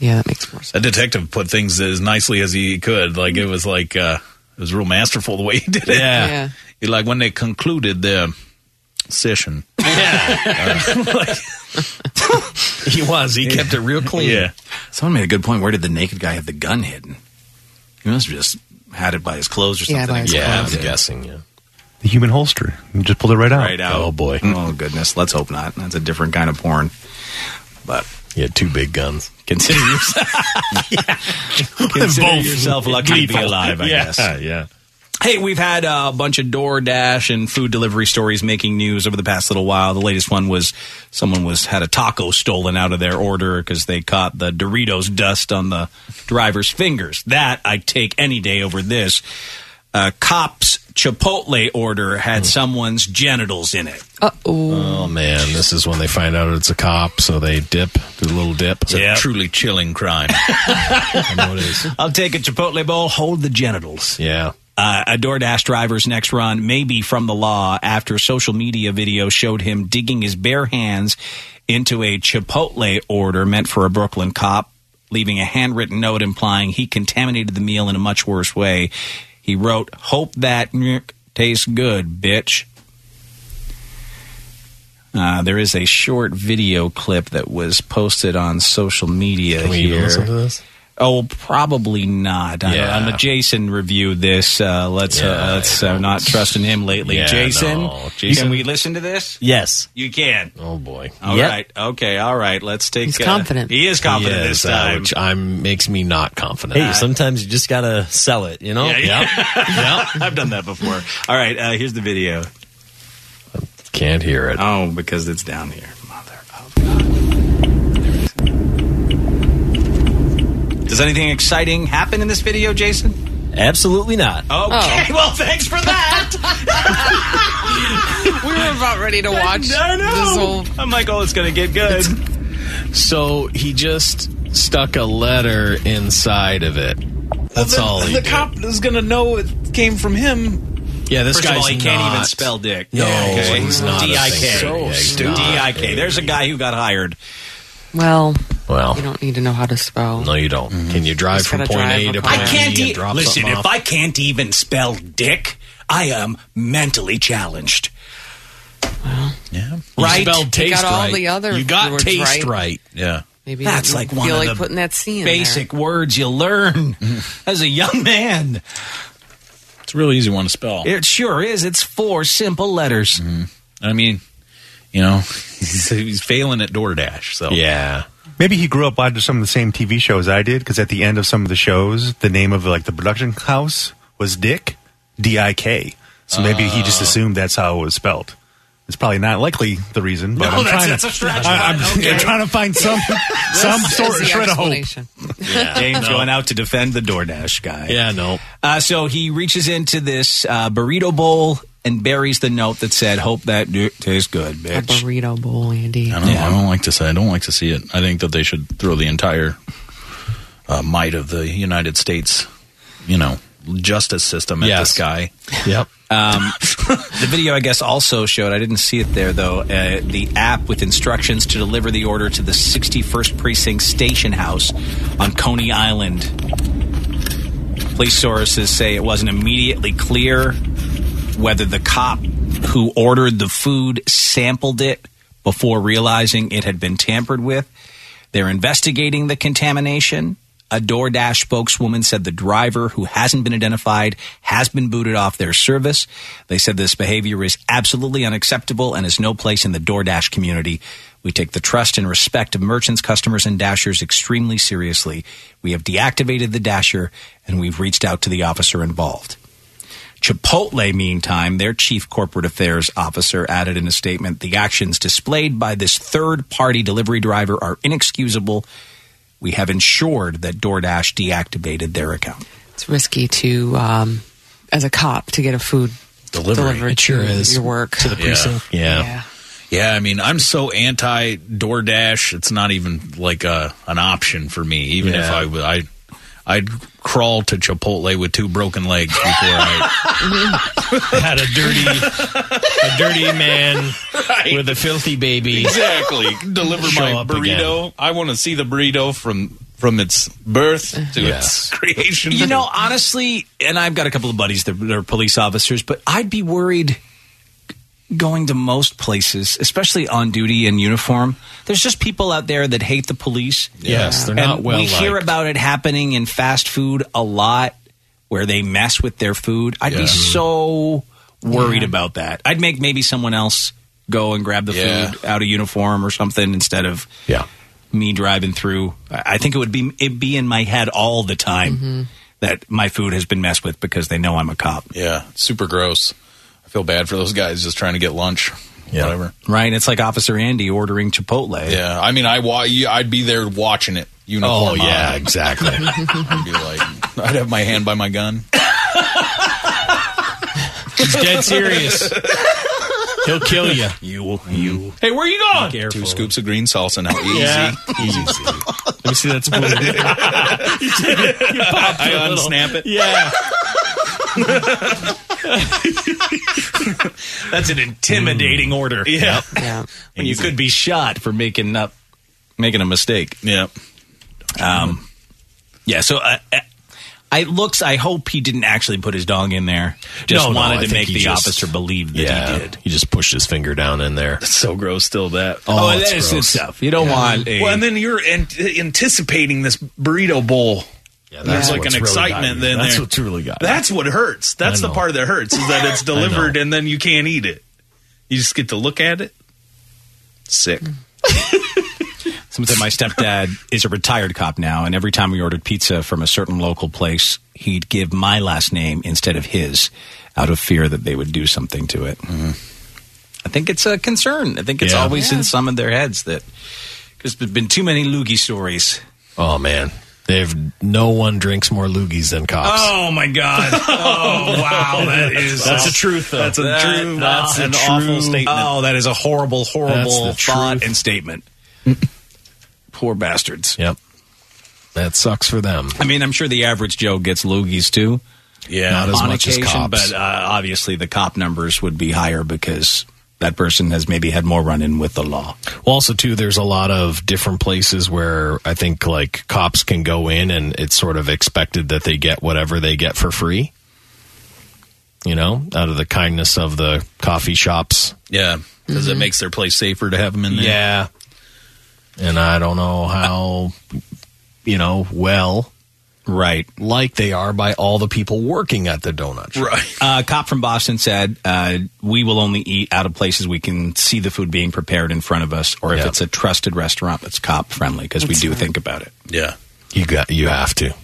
Yeah, that makes more sense. A detective put things as nicely as he could. Like, it was like, uh, it was real masterful the way he did it. Yeah. Yeah. He, like, when they concluded their session. Yeah. like, he was. He kept it real clean. Yeah. Someone made a good point. Where did the naked guy have the gun hidden? He must have just had it by his clothes or Yeah, something. by his Yeah, I'm clothes. guessing, yeah. The human holster. You just pulled it right out. Right out. Oh, boy. Oh, goodness. Let's hope not. That's a different kind of porn. But He had two big guns. consider yourself, yeah. consider Both yourself lucky to be alive, I yeah, guess. Yeah. Hey, we've had uh, a bunch of DoorDash and food delivery stories making news over the past little while. The latest one was someone was had a taco stolen out of their order because they caught the Doritos dust on the driver's fingers. That I'd take any day over this. Uh, cops Chipotle order had someone's genitals in it. Uh-oh. Oh, man. This is when they find out it's a cop, so they dip, do a little dip. It's a truly chilling crime. I know it is. I'll take a Chipotle bowl, hold the genitals. Yeah. Uh, a DoorDash driver's next run may be from the law after social media video showed him digging his bare hands into a Chipotle order meant for a Brooklyn cop, leaving a handwritten note implying he contaminated the meal in a much worse way. He wrote, "Hope that tastes good, bitch." Uh, there is a short video clip that was posted on social media Can we here. even listen to this? Oh, probably not. Yeah. I'm a Jason reviewed this. Uh, let's Yeah, uh, let's uh, not trusting him lately. Yeah, Jason, no. Jason- can we listen to this? Yes. You can. Oh, boy. All Yep. right. Okay. All right. Let's take. He's uh, confident. He is confident He this is, uh, time. which I'm, makes me not confident. Hey, sometimes you just gotta sell it, you know? Yeah, yeah. I've done that before. All right. Uh, here's the video. Can't hear it. Oh, because it's down here. Mother of Does anything exciting happen in this video, Jason? Absolutely not. Okay. Oh. Well, thanks for that. We were about ready to watch I know. this whole... I'm like, oh, it's gonna get good. So he just stuck a letter inside of it. That's Well, all the, he the did. cop is going to know it came from him. Yeah, this First guy's of all, he can't not- even spell dick. No, Okay. he's not a D I K. thinker. So Yeah, he's stupid. not D I K. a- There's a guy who got hired. Well, Well, you don't need to know how to spell. no, you don't. Can you drive Just from gotta point drive A a to car. point I I can't B e- and drop listen. something If off? I can't even spell dick, I am mentally challenged. Yeah. You Right? spelled You taste got all right. the other you got words taste right. right. Yeah. Maybe That's you like feel one of like the putting that C in Basic words you learn as a young man. It's a real easy one to spell. It sure is. It's four simple letters. I mean, you know, he's, he's failing at DoorDash. So Yeah. Maybe he grew up watching some of the same T V shows I did, because at the end of some of the shows, the name of like the production house was Dick, D I K. So maybe he just assumed that's how it was spelled. It's probably not likely the reason, but No, I'm that's- trying that's to a stretch, I, I'm, but okay. I'm trying to find some some This sort is the shred of hope. explanation. James going out to defend the DoorDash guy. Yeah, no. Uh, so he reaches into this uh, burrito bowl and buries the note that said, "Hope that d- tastes good, A bitch." burrito bowl, Andy. I don't, I don't like to say. I don't like to see it. I think that they should throw the entire uh, might of the United States, you know, justice system at Yes. this guy. Yep. Um, the video, I guess, also showed, I didn't see it there, though, uh, the app with instructions to deliver the order to the sixty-first Precinct Station House on Coney Island. Police sources say it wasn't immediately clear whether the cop who ordered the food sampled it before realizing it had been tampered with. They're investigating the contamination. A DoorDash spokeswoman said the driver, who hasn't been identified, has been booted off their service. They said this behavior is absolutely unacceptable and has no place in the DoorDash community. We take the trust and respect of merchants, customers, and Dashers extremely seriously. We have deactivated the Dasher, and we've reached out to the officer involved. Chipotle, meantime, their chief corporate affairs officer added in a statement, the actions displayed by this third-party delivery driver are inexcusable. We have ensured that DoorDash deactivated their account. It's risky to, um, as a cop, to get a food Delivery. delivered It sure to is. your work. To the Yeah. precinct. Yeah. Yeah. Yeah, I mean, I'm so anti DoorDash. It's not even like a an option for me. Even if Yeah. I would, I, I'd crawl to Chipotle with two broken legs before I Had a dirty, a dirty man Right. with a filthy baby. exactly deliver Show my up burrito. again. I want to see the burrito from from its birth to Yeah. its creation. You know, honestly, and I've got a couple of buddies that are police officers, but I'd be worried going to most places, especially on duty in uniform. There's just people out there that hate the police. Yes, they're And not well we hear liked. about it happening in fast food a lot, where they mess with their food. I'd Yeah. be so worried Yeah. about that. I'd make maybe someone else go and grab the Yeah. food out of uniform or something instead of Yeah. me driving through. I I think it would be it'd be in my head all the time Mm-hmm. that my food has been messed with because they know I'm a cop. Yeah, super gross. I feel bad for those guys just trying to get lunch. Yeah. Whatever. Right? It's like Officer Andy ordering Chipotle. Yeah, I mean, I wa- I'd be there watching it. Uniform Oh, yeah, on. exactly. I'd be like, I'd have my hand by my gun. He's dead serious. He'll kill you. You, you. Hey, where are you going? Careful. Two scoops of green salsa now. Easy. Yeah. Easy. Let me see that spoon. you popped I a little. unsnap it. Yeah. That's an intimidating order. Yeah. Yeah. When you could be shot for making up making a mistake. Yeah. Um, yeah, so uh, uh, I looks. I hope he didn't actually put his dong in there. Just No, no, wanted I to think make he the just- officer believe that Yeah. he did. He just pushed his finger down in there. It's so gross. Still that. Oh, Oh, it's that is gross. good stuff. You don't want a. Well, and then you're an- anticipating this burrito bowl. Yeah, There's like what's an really excitement. got you. Then That's there. what's really got you. That's what hurts. That's I the know. part that hurts is that it's delivered know. and then you can't eat it. You just get to look at it. Sick. Someone said my stepdad is a retired cop now, and every time we ordered pizza from a certain local place, he'd give my last name instead of his, out of fear that they would do something to it. Mm-hmm. I think it's a concern. I think it's Yeah. always Yeah. in some of their heads that because there's been too many loogie stories. Oh, man. They've no one drinks more loogies than cops. Oh my God! Oh wow, that is That's the truth, though. That's a That- true. that's an a awful true- statement. Oh, that is a horrible, horrible That's the thought truth. and statement. Poor bastards. Yep. That sucks for them. I mean, I'm sure the average Joe gets loogies too. Yeah, Not as on much as occasion, cops. but uh, obviously the cop numbers would be higher because that person has maybe had more run-in with the law. Well, also, too, there's a lot of different places where I think, like, cops can go in and it's sort of expected that they get whatever they get for free. You know, out of the kindness of the coffee shops. Yeah, because Mm-hmm. it makes their place safer to have them in there. Yeah. And I don't know how, you know, well, Right. like they are by all the people working at the donut shop. Right. Uh, a cop from Boston said, uh, we will only eat out of places we can see the food being prepared in front of us, or if Yep. it's a trusted restaurant that's cop-friendly, because we do think about it. Yeah. You got, you have to.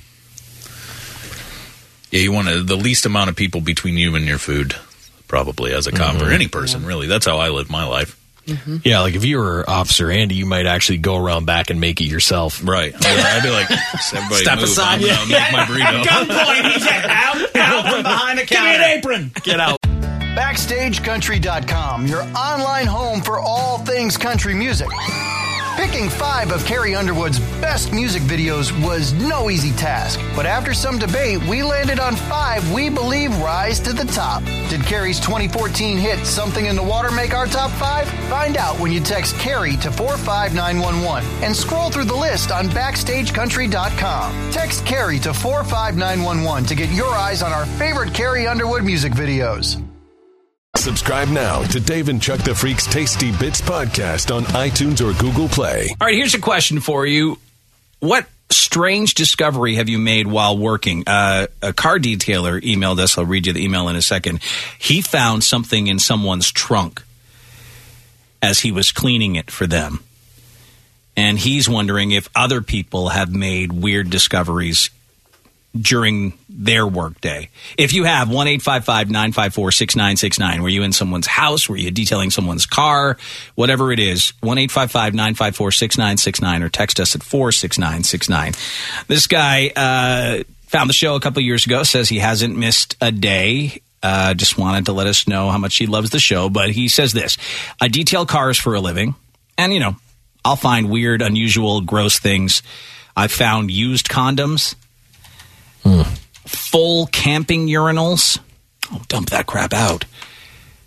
Yeah, you want to, the least amount of people between you and your food, probably, as a cop Mm-hmm. or any person, really. That's how I live my life. Yeah, like if you were Officer Andy, you might actually go around back and make it yourself. Right. I'd be like, everybody Step move. aside. I'm gonna make my burrito. Gunpoint, he's out, out from behind the counter. Give me an apron. Get out. Backstage Country dot com, your online home for all things country music. Picking five of Carrie Underwood's best music videos was no easy task, but after some debate, we landed on five we believe rise to the top. Did Carrie's twenty fourteen hit Something in the Water make our top five? Find out when you text Carrie to four five nine one one and scroll through the list on Backstage Country dot com. Text Carrie to four five nine one one to get your eyes on our favorite Carrie Underwood music videos. Subscribe now to Dave and Chuck the Freak's Tasty Bits podcast on iTunes or Google Play. All right, here's a question for you. What strange discovery have you made while working? Uh, a car detailer emailed us. I'll read you the email in a second. He found something in someone's trunk as he was cleaning it for them. And he's wondering if other people have made weird discoveries during their workday. If you have, one eight five five nine five four six nine six nine. Were you in someone's house? Were you detailing someone's car? Whatever it is, one eight five five nine five four six nine six nine or text us at four six nine six nine. This guy uh, found the show a couple years ago, says he hasn't missed a day. Uh, just wanted to let us know how much he loves the show. But he says this: I detail cars for a living. And, you know, I'll find weird, unusual, gross things. I found used condoms. Hmm. Full camping urinals. Oh, dump that crap out.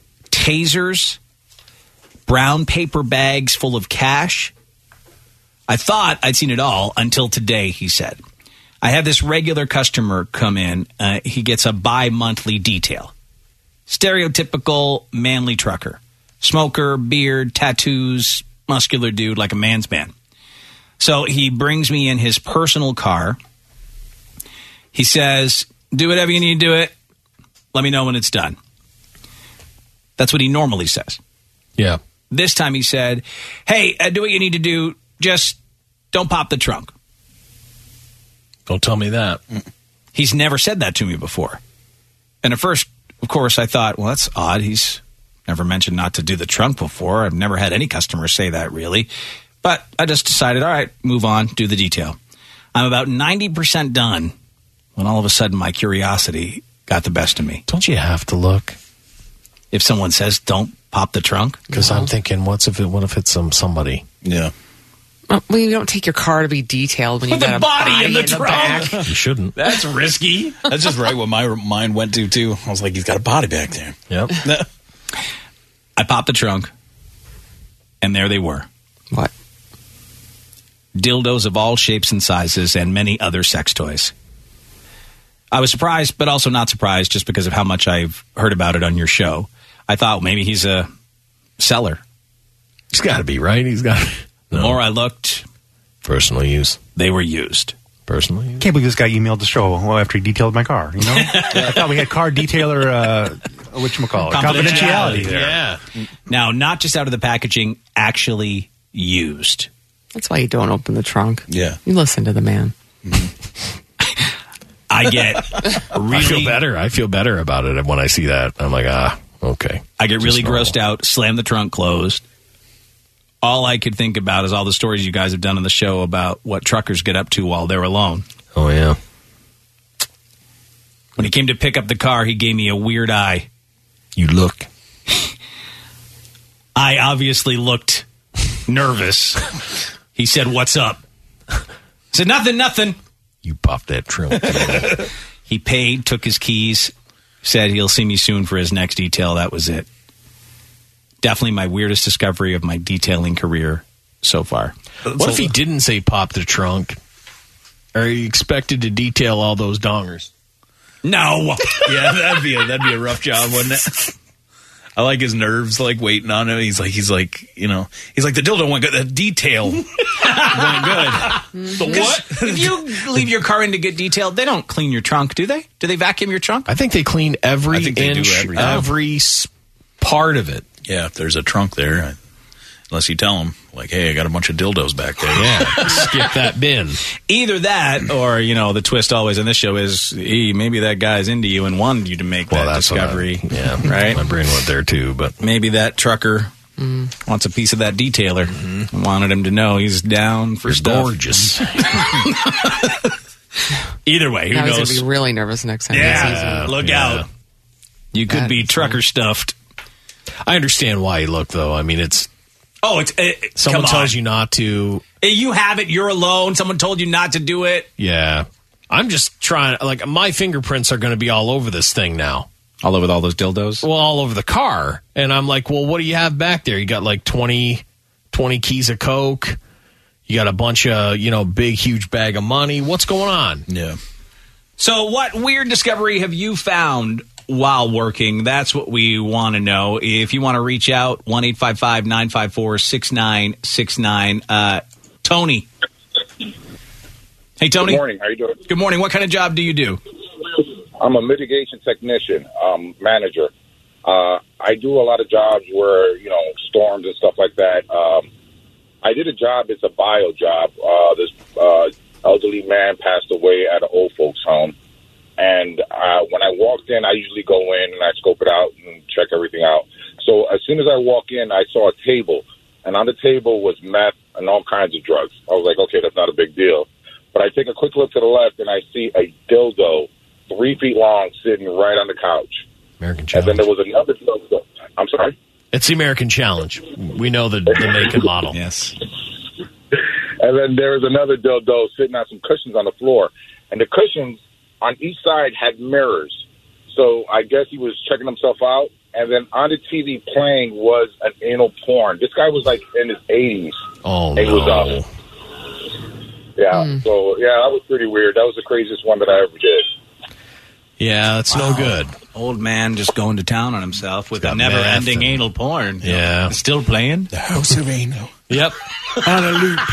Tasers. Brown paper bags full of cash. I thought I'd seen it all until today, he said. I had this regular customer come in. Uh, he gets a bi-monthly detail. Stereotypical manly trucker. Smoker, beard, tattoos, muscular dude like a man's man. So he brings me in his personal car. He says, do whatever you need to do it. Let me know when it's done. That's what he normally says. Yeah. This time he said, hey, uh, do what you need to do. Just don't pop the trunk. Don't tell me that. He's never said that to me before. And at first, of course, I thought, well, that's odd. He's never mentioned not to do the trunk before. I've never had any customer say that, really. But I just decided, all right, move on, do the detail. I'm about ninety percent done when all of a sudden my curiosity got the best of me. Don't you have to look? If someone says, don't pop the trunk? Because no. I'm thinking, what's if it, what if it's some somebody? Yeah. Well, you don't take your car to be detailed when you With got a a body body in the in the trunk. back. You shouldn't. That's risky. That's just right what my mind went to, too. I was like, he's got a body back there. Yep. I popped the trunk, and there they were. What? Dildos of all shapes and sizes and many other sex toys. I was surprised, but also not surprised just because of how much I've heard about it on your show. I thought maybe he's a seller. He's got to be, right? He's got to. The No. more I looked, Personal use. they were used. Personal use. Can't believe this guy emailed the show well, after he detailed my car. You know, I thought we had car detailer, uh, whatchamacallit, confidentiality there. Yeah. Now, not just out of the packaging, actually used. That's why you don't open the trunk. Yeah. You listen to the man. I get really I feel better. I feel better about it when I see that. I'm like, ah, okay. I get really Just normal. grossed out, slam the trunk closed. All I could think about is all the stories you guys have done on the show about what truckers get up to while they're alone. Oh, yeah. When he came to pick up the car, he gave me a weird eye. You look. I obviously looked nervous. He said, what's up? I said, nothing, nothing. You popped that trunk. He paid, took his keys, said he'll see me soon for his next detail. That was it. Definitely my weirdest discovery of my detailing career so far. What if he didn't say pop the trunk? Are you expected to detail all those dongers? No. Yeah, that'd be a, that'd be a rough job, wouldn't it? I like his nerves, like waiting on him. He's like, he's like, you know, he's like the dildo went good. The detail went good. The what? If you leave your car in to get detailed, they don't clean your trunk, do they? Do they vacuum your trunk? I think they clean every I think they do inch, every- every s- part of it. Yeah, if there's a trunk there, I- unless you tell him, like, hey, I got a bunch of dildos back there. Yeah, skip that bin. Either that, or you know, the twist always in this show is, hey, maybe that guy's into you and wanted you to make Well, that that's what I- discovery. yeah, right. My brain went there too, but Maybe that trucker wants a piece of that detailer. Mm-hmm. Wanted him to know he's down for you're stuff. gorgeous. Either way, who Now he's knows? going to be really nervous next time. Yeah, look Yeah. out. You could That be is trucker stuffed. I understand why you look, though. I mean, it's Oh, it's it, someone come tells on. you not to. You have it. You're alone. Someone told you not to do it. Yeah, I'm just trying. Like, my fingerprints are going to be all over this thing now. All over all those dildos? Well, all over the car. And I'm like, well, what do you have back there? You got like twenty, twenty keys of Coke. You got a bunch of, you know, big, huge bag of money. What's going on? Yeah. So what weird discovery have you found while working? That's what we want to know. If you want to reach out, one eight five five, nine five four, six nine six nine. Uh, Tony. Hey, Tony. Good morning. How you doing? Good morning. What kind of job do you do? I'm a mitigation technician, um, manager. Uh, I do a lot of jobs where, you know, storms and stuff like that. Um, I did a job. It's a bio job. Uh, this uh, elderly man passed away at an old folks home. And uh, when I walked in, I usually go in and I scope it out and check everything out. So as soon as I walk in, I saw a table. And on the table was meth and all kinds of drugs. I was like, okay, that's not a big deal. But I take a quick look to the left and I see a dildo three feet long sitting right on the couch. American Challenge. And then there was another dildo. I'm sorry? It's the American Challenge. We know the, the make and model. Yes. And then there was another dildo sitting on some cushions on the floor. And the cushions on each side had mirrors. So I guess he was checking himself out. And then on the T V playing was an anal porn. This guy was like in his eighties. Oh, and he no. was, uh, Yeah. Mm. So yeah, that was pretty weird. That was the craziest one that I ever did. Yeah, that's Wow. no good. Old man just going to town on himself with a got never-ending meth and- anal porn. Yeah. It's still playing? The House of Anal. Yep. On a loop.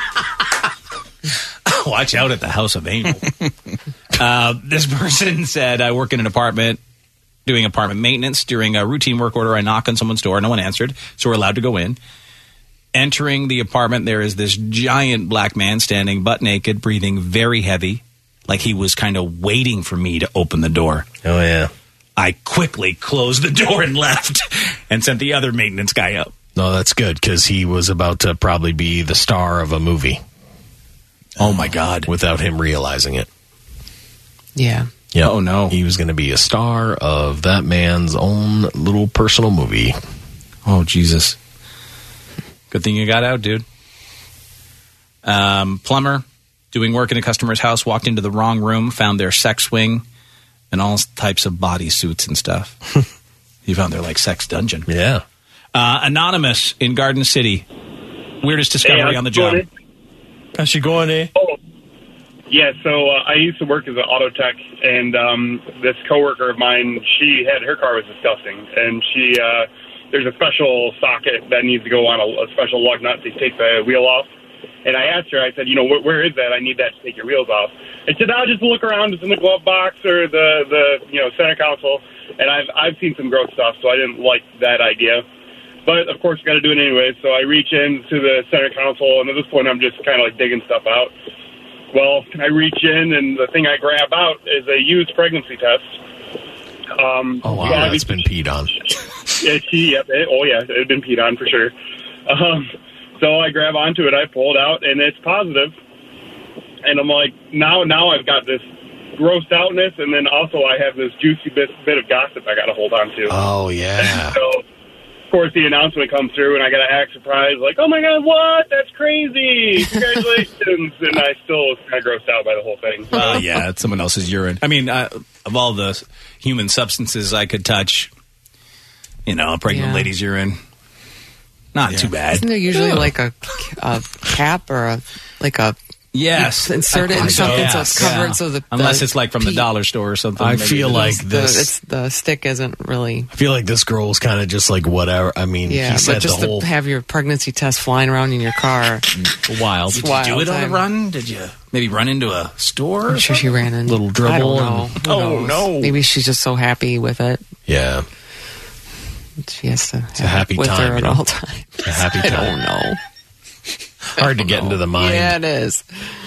Watch out at the House of Anal. uh, this person said, I work in an apartment doing apartment maintenance. During a routine work order, I knock on someone's door. No one answered, so we're allowed to go in. Entering the apartment, there is this giant black man standing butt naked, breathing very heavy, like he was kind of waiting for me to open the door. Oh, yeah. I quickly closed the door and left and sent the other maintenance guy up. No, that's good because he was about to probably be the star of a movie. Oh, my God. Without him realizing it. Yeah. Yeah. Oh, no. He was going to be a star of that man's own little personal movie. Oh, Jesus. Good thing you got out, dude. Um, plumber, doing work in a customer's house, walked into the wrong room, found their sex swing and all types of bodysuits and stuff. He found their, like, sex dungeon. Yeah. Uh, Anonymous in Garden City. Weirdest discovery Hey, how's on the it job. going? How's she going, eh? Oh, yeah. So uh, I used to work as an auto tech, and um, this coworker of mine, she had her car was disgusting, and she uh, there's a special socket that needs to go on a, a special lug nut to take the wheel off. And I asked her, I said, you know, wh- where is that? I need that to take your wheels off. And she said, I'll just look around. It's in the glove box or the, the you know, center console. And I've I've seen some gross stuff, so I didn't like that idea. But, of course, got to do it anyway. So I reach into the center console, and at this point I'm just kind of like digging stuff out. Well, I reach in, and the thing I grab out is a used pregnancy test. Um, Oh, wow. yeah, That's been peed on. yeah, she, yeah, it, oh, yeah, it had been peed on for sure. Um, so I grab onto it, I pull it out, and it's positive. And I'm like, now now I've got this grossed outness, and then also I have this juicy bit, bit of gossip I got to hold on to. Oh, yeah. And so, of course, the announcement comes through, and I got to act surprised, like, oh, my God, what? That's crazy. Congratulations. And I still was kind of grossed out by the whole thing. Uh, yeah, it's someone else's urine. I mean, uh, of all the human substances I could touch, you know, a pregnant Yeah. lady's urine, not too bad. Isn't there usually like a, a cap or a like a Yes, you insert it in So, something so yes, it's covered yeah. so the unless the it's like from the pee- dollar store or something. I maybe feel it like is. the, this. it's the stick isn't really I feel like this girl was kind of just like whatever. I mean, yeah, he said but just the whole to have your pregnancy test flying around in your car. wild. Did you wild do it on time. the run? Did you maybe run into a store? I'm sure she ran in Little dribble I don't and- know. Who Oh, knows? no. Maybe she's just so happy with it. Yeah. She has to have a happy it with time, her you at know? all times. A happy I time. don't know. Hard to get into the mind. Yeah, it is.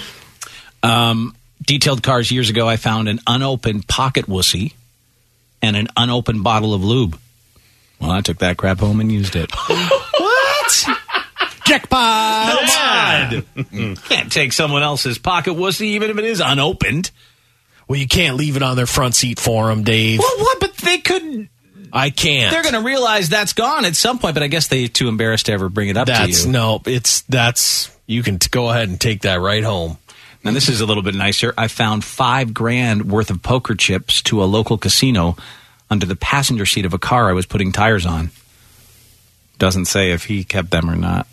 Um, detailed cars years ago, I found an unopened pocket wussy and an unopened bottle of lube. Well, I took that crap home and used it. What? Jackpot! Come on! Can't take someone else's pocket wussy even if it is unopened. Well, you can't leave it on their front seat for them, Dave. Well, what? But they could. I can't. They're going to realize that's gone at some point, but I guess they're too embarrassed to ever bring it up That's to you. no. It's that's you can t- go ahead and take that right home. Now, this is a little bit nicer. I found five grand worth of poker chips to a local casino under the passenger seat of a car I was putting tires on. Doesn't say if he kept them or not.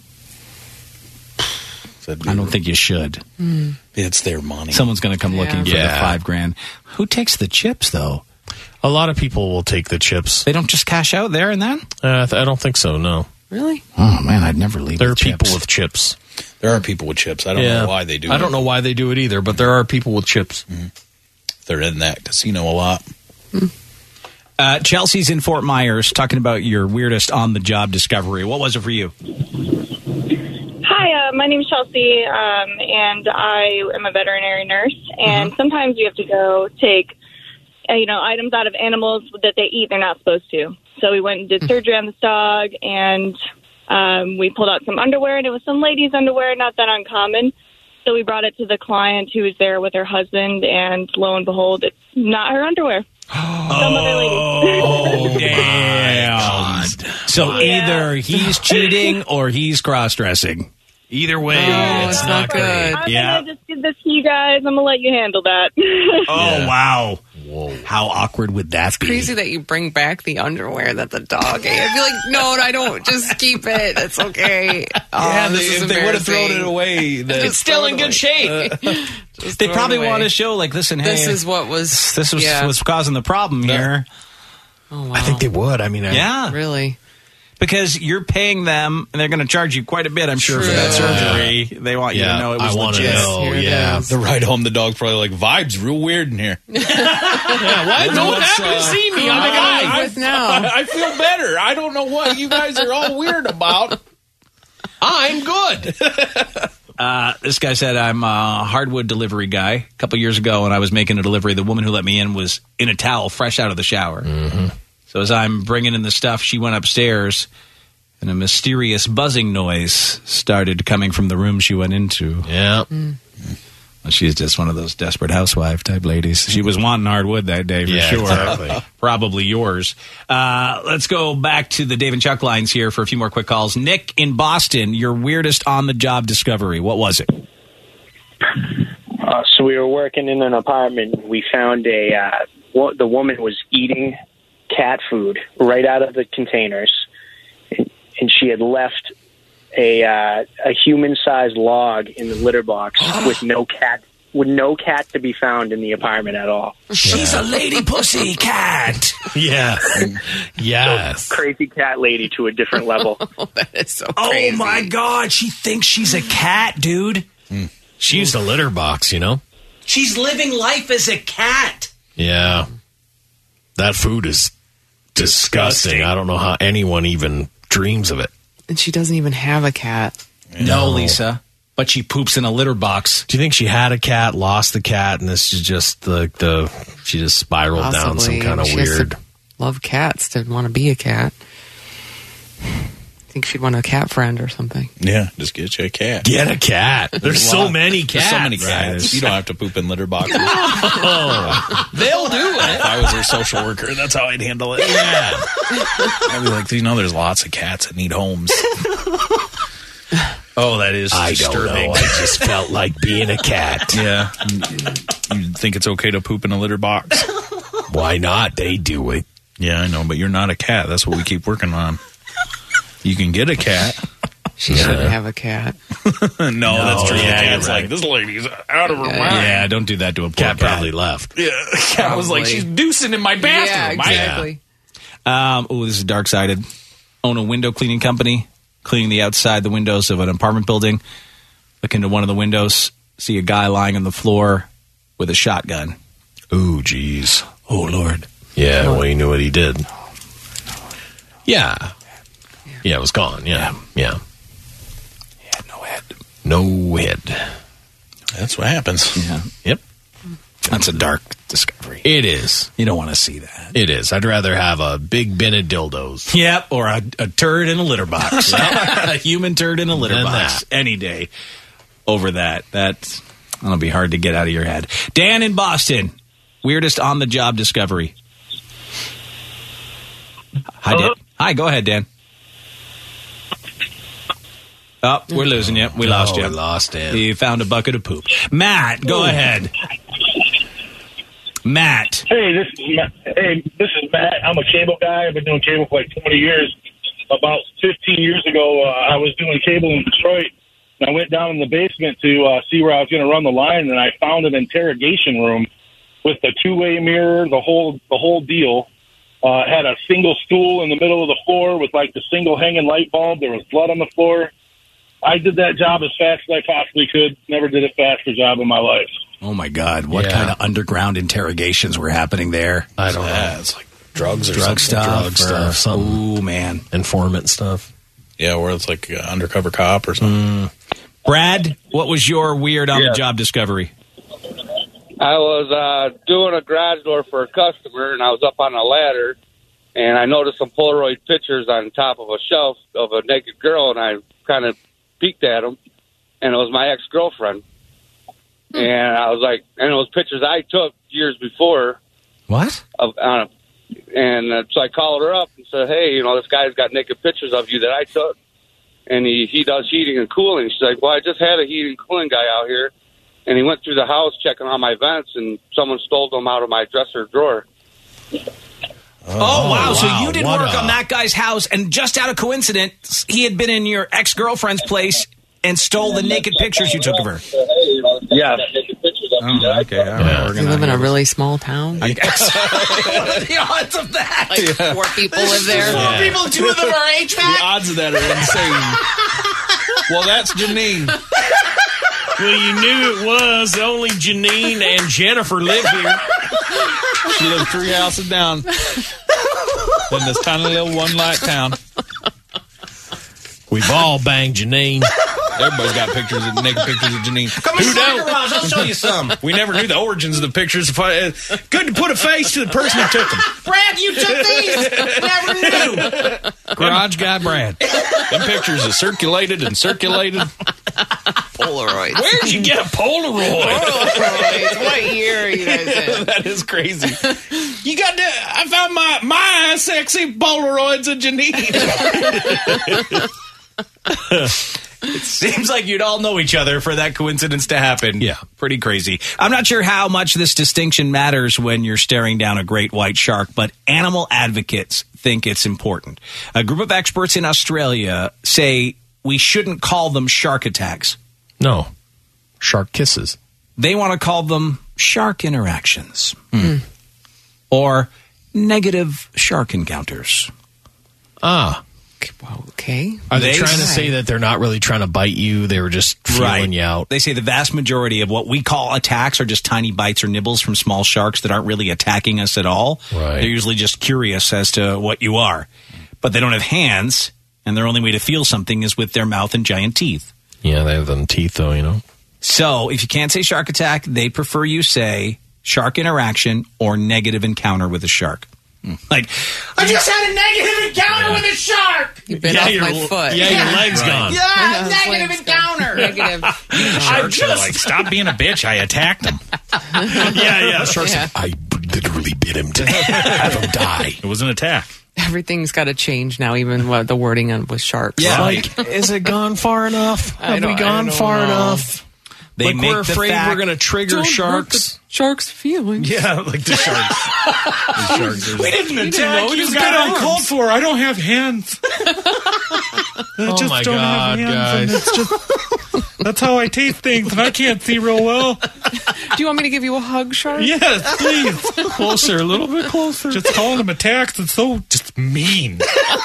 I don't think you should. Mm. It's their money. Someone's going to come Yeah. looking for Yeah. the five grand. Who takes the chips, though? A lot of people will take the chips. They don't just cash out there and then? Uh, I th- I don't think so. No, Really? Oh, man, I'd never leave there are with people chips. with chips. There are people with chips. I don't know why they do I it. don't know why they do it either, but there are people with chips. They're in that casino a lot. Uh, Chelsea's in Fort Myers talking about your weirdest on-the-job discovery. What was it for you? Hi, uh, my name is Chelsea, um, and I am a veterinary nurse. And sometimes we have to go take, uh, you know, items out of animals that they eat they're not supposed to. So we went and did surgery on this dog, and um, we pulled out some underwear, and it was some ladies' underwear, not that uncommon. So we brought it to the client who was there with her husband, and lo and behold, it's not her underwear. Some other lady. Oh, damn. So Yeah. either he's cheating or he's cross-dressing. Either way, Oh, it's it's not not great. good. I'm Yeah. gonna just give this to you guys. I'm gonna let you handle that. Oh, wow. Whoa. How awkward would that be? Crazy that you bring back the underwear that the dog ate. I'd be like, no, I don't. Just keep it. It's okay. Oh, yeah, this they, is if they would have thrown it embarrassing. away, the, It's still in good shape. Uh, Just they throw it probably away. want to show, like, listen, hey, This is what was. this was yeah. what's causing the problem here. Oh, wow. I think they would. I mean, I, Yeah. Really? Because you're paying them, and they're going to charge you quite a bit, I'm sure, for that True. surgery. They want you Yeah, to know it was I wanna legit. know. Here it yeah. is. The ride home, the dog's probably like, vibes real weird in here. yeah. Why don't what's, happen to uh, see me? who I'm am the I guy. with now? I, I feel better. I don't know what you guys are all weird about. I'm good. Uh, this guy said, I'm a hardwood delivery guy. A couple years ago, when I was making a delivery, the woman who let me in was in a towel, fresh out of the shower. Mm-hmm. So as I'm bringing in the stuff, she went upstairs, and a mysterious buzzing noise started coming from the room she went into. Yeah. Well, she's just one of those desperate housewife type ladies. She was wanting hardwood that day for Yeah, sure. exactly. Probably yours. Uh, let's go back to the Dave and Chuck lines here for a few more quick calls. Nick in Boston, your weirdest on-the-job discovery. What was it? Uh, so we were working in an apartment. We found a uh, wo- the woman was eating cat food right out of the containers, and she had left a uh, a human-sized log in the litter box with no cat with no cat to be found in the apartment at all. She's a lady pussy cat. Yeah. Yes. Crazy cat lady to a different level. That is so Oh crazy. my God, she thinks she's a cat, dude. She used a litter box, you know? She's living life as a cat. Yeah. That food is disgusting. I don't know how anyone even dreams of it. And she doesn't even have a cat. No, Lisa. But she poops in a litter box. Do you think she had a cat, lost the cat, and this is just the the she just spiraled down some Possibly. kind of She has to weird? love cats to want to be a cat. I think she'd want a cat friend or something. Yeah, just get you a cat. Get a cat. There's so many There's cats. so many cats. You don't have to poop in litter boxes. Oh, they'll do it. If I was their social worker, that's how I'd handle it. Yeah. I'd be like, you know, there's lots of cats that need homes. Oh, that is I disturbing. don't know. I just felt like being a cat. Yeah. You think it's okay to poop in a litter box? Why not? They do it. Yeah, I know, but you're not a cat. That's what we keep working on. You can get a cat. She shouldn't have a cat. no, no, that's true. yeah, the cat's you're right. like, this lady's out of her Yeah. mind. Yeah, don't do that to a poor Cat cat. probably left. Yeah, the cat was like, Probably. she's deucing in my bathroom. Yeah, exactly. Um, oh, this is dark-sided. Own a window cleaning company, cleaning the outside the windows of an apartment building. Look into one of the windows, see a guy lying on the floor with a shotgun. Ooh, geez. Oh, Lord. Yeah, well, you knew what he did. Yeah. Yeah, it was gone. Yeah. Yeah. He had no head. No head. That's what happens. Yeah. Yep. That's a dark discovery. It is. You don't want to see that. It is. I'd rather have a big bin of dildos. Yep, or a, a turd in a litter box. A human turd in a litter Than box. Any day over that. That's, that'll be hard to get out of your head. Dan in Boston. Weirdest on-the-job discovery. Hi, Dan. Hi, go ahead, Dan. Oh, we're losing you. We lost Oh, you. we lost Dan. He found a bucket of poop. Matt, go ahead. Matt. Hey, this is Matt. Hey, this is Matt. I'm a cable guy. I've been doing cable for like twenty years. About fifteen years ago, uh, I was doing cable in Detroit, and I went down in the basement to uh, see where I was going to run the line, and I found an interrogation room with the two-way mirror, the whole the whole deal. Uh, had a single stool in the middle of the floor with like the single hanging light bulb. There was blood on the floor. I did that job as fast as I possibly could. Never did a faster job in my life. Oh, my God. What Yeah. kind of underground interrogations were happening there? I don't Yeah, know. it's like drugs or Drug something. stuff. Drug or- stuff, something. Ooh, man. Informant stuff. Yeah, where it's like an undercover cop or something. Brad, what was your weird on-the-job discovery? I was uh, doing a garage door for a customer, and I was up on a ladder, and I noticed some Polaroid pictures on top of a shelf of a naked girl, and I kind of peeked at them, and it was my ex-girlfriend. And I was like, and it was pictures I took years before. What? Of, uh, and uh, so I called her up and said, hey, you know, this guy's got naked pictures of you that I took, and he, he does heating and cooling. She's like, well, I just had a heating and cooling guy out here. and he went through the house checking on my vents, and someone stole them out of my dresser drawer. Oh, wow. So wow. you did What work a- on that guy's house, and just out of coincidence, he had been in your ex-girlfriend's place and stole the naked pictures you took of her. Yes. Oh, okay. All right. We're Do you gonna live in a hear really small town? I guess. What are the odds of that? Like four people live there. Four Yeah. people, two of them are H V A C. The odds of that are insane. Well, that's Janine. Well, you knew it was. Only Janine and Jennifer live here. She lived three houses down in this tiny little one-light town. We've all banged Janine. Everybody's got pictures of naked pictures of Janine. Come Who inside, don't? Garage. I'll show you some. We never knew the origins of the pictures. If I, uh, good to put a face to the person who took them. Brad, you took these. Never knew. Garage guy Brad. Them pictures are circulated and circulated. Polaroids. Where'd you get a Polaroid? Polaroids. What year are you guys in? That is crazy. You got to, I found my my sexy Polaroids of Janine. It seems like you'd all know each other for that coincidence to happen. Yeah. Pretty crazy. I'm not sure how much this distinction matters when you're staring down a great white shark, but animal advocates think it's important. A group of experts in Australia say we shouldn't call them shark attacks. No. Shark kisses. They want to call them shark interactions mm. or negative shark encounters. Ah. Okay. Are they, They trying to say- say that they're not really trying to bite you? They were just feeling you out. They say the vast majority of what we call attacks are just tiny bites or nibbles from small sharks that aren't really attacking us at all. Right. They're usually just curious as to what you are. But they don't have hands, and their only way to feel something is with their mouth and giant teeth. Yeah, they have them teeth, though, you know. So if you can't say shark attack, they prefer you say shark interaction or negative encounter with a shark. Like, I just had a negative encounter with a shark. You bit Yeah, off your- my foot. yeah, your leg's gone. Yeah, Yeah, his negative leg's encounter. Negative. Sharks are like, stop being a bitch. I attacked him. Yeah, yeah. Sharks Yeah. like, I literally bit him to have him die. It was an attack. Everything's got to change now, even what the wording on with sharks. Yeah. Like, is it gone far enough? I Have don't- we I gone don't far know. enough? They like make we're the afraid fact- we're going to trigger Don't hurt sharks. the shark's feelings. Yeah, like the sharks. The sharks are We didn't attack you. It's guys. been uncalled for. I don't have hands. Oh my God, guys. It's just, that's how I taste things, and I can't see real well. Do you want me to give you a hug, shark? Yes, please. Closer, a little bit closer. Just calling them attacks. It's so just mean.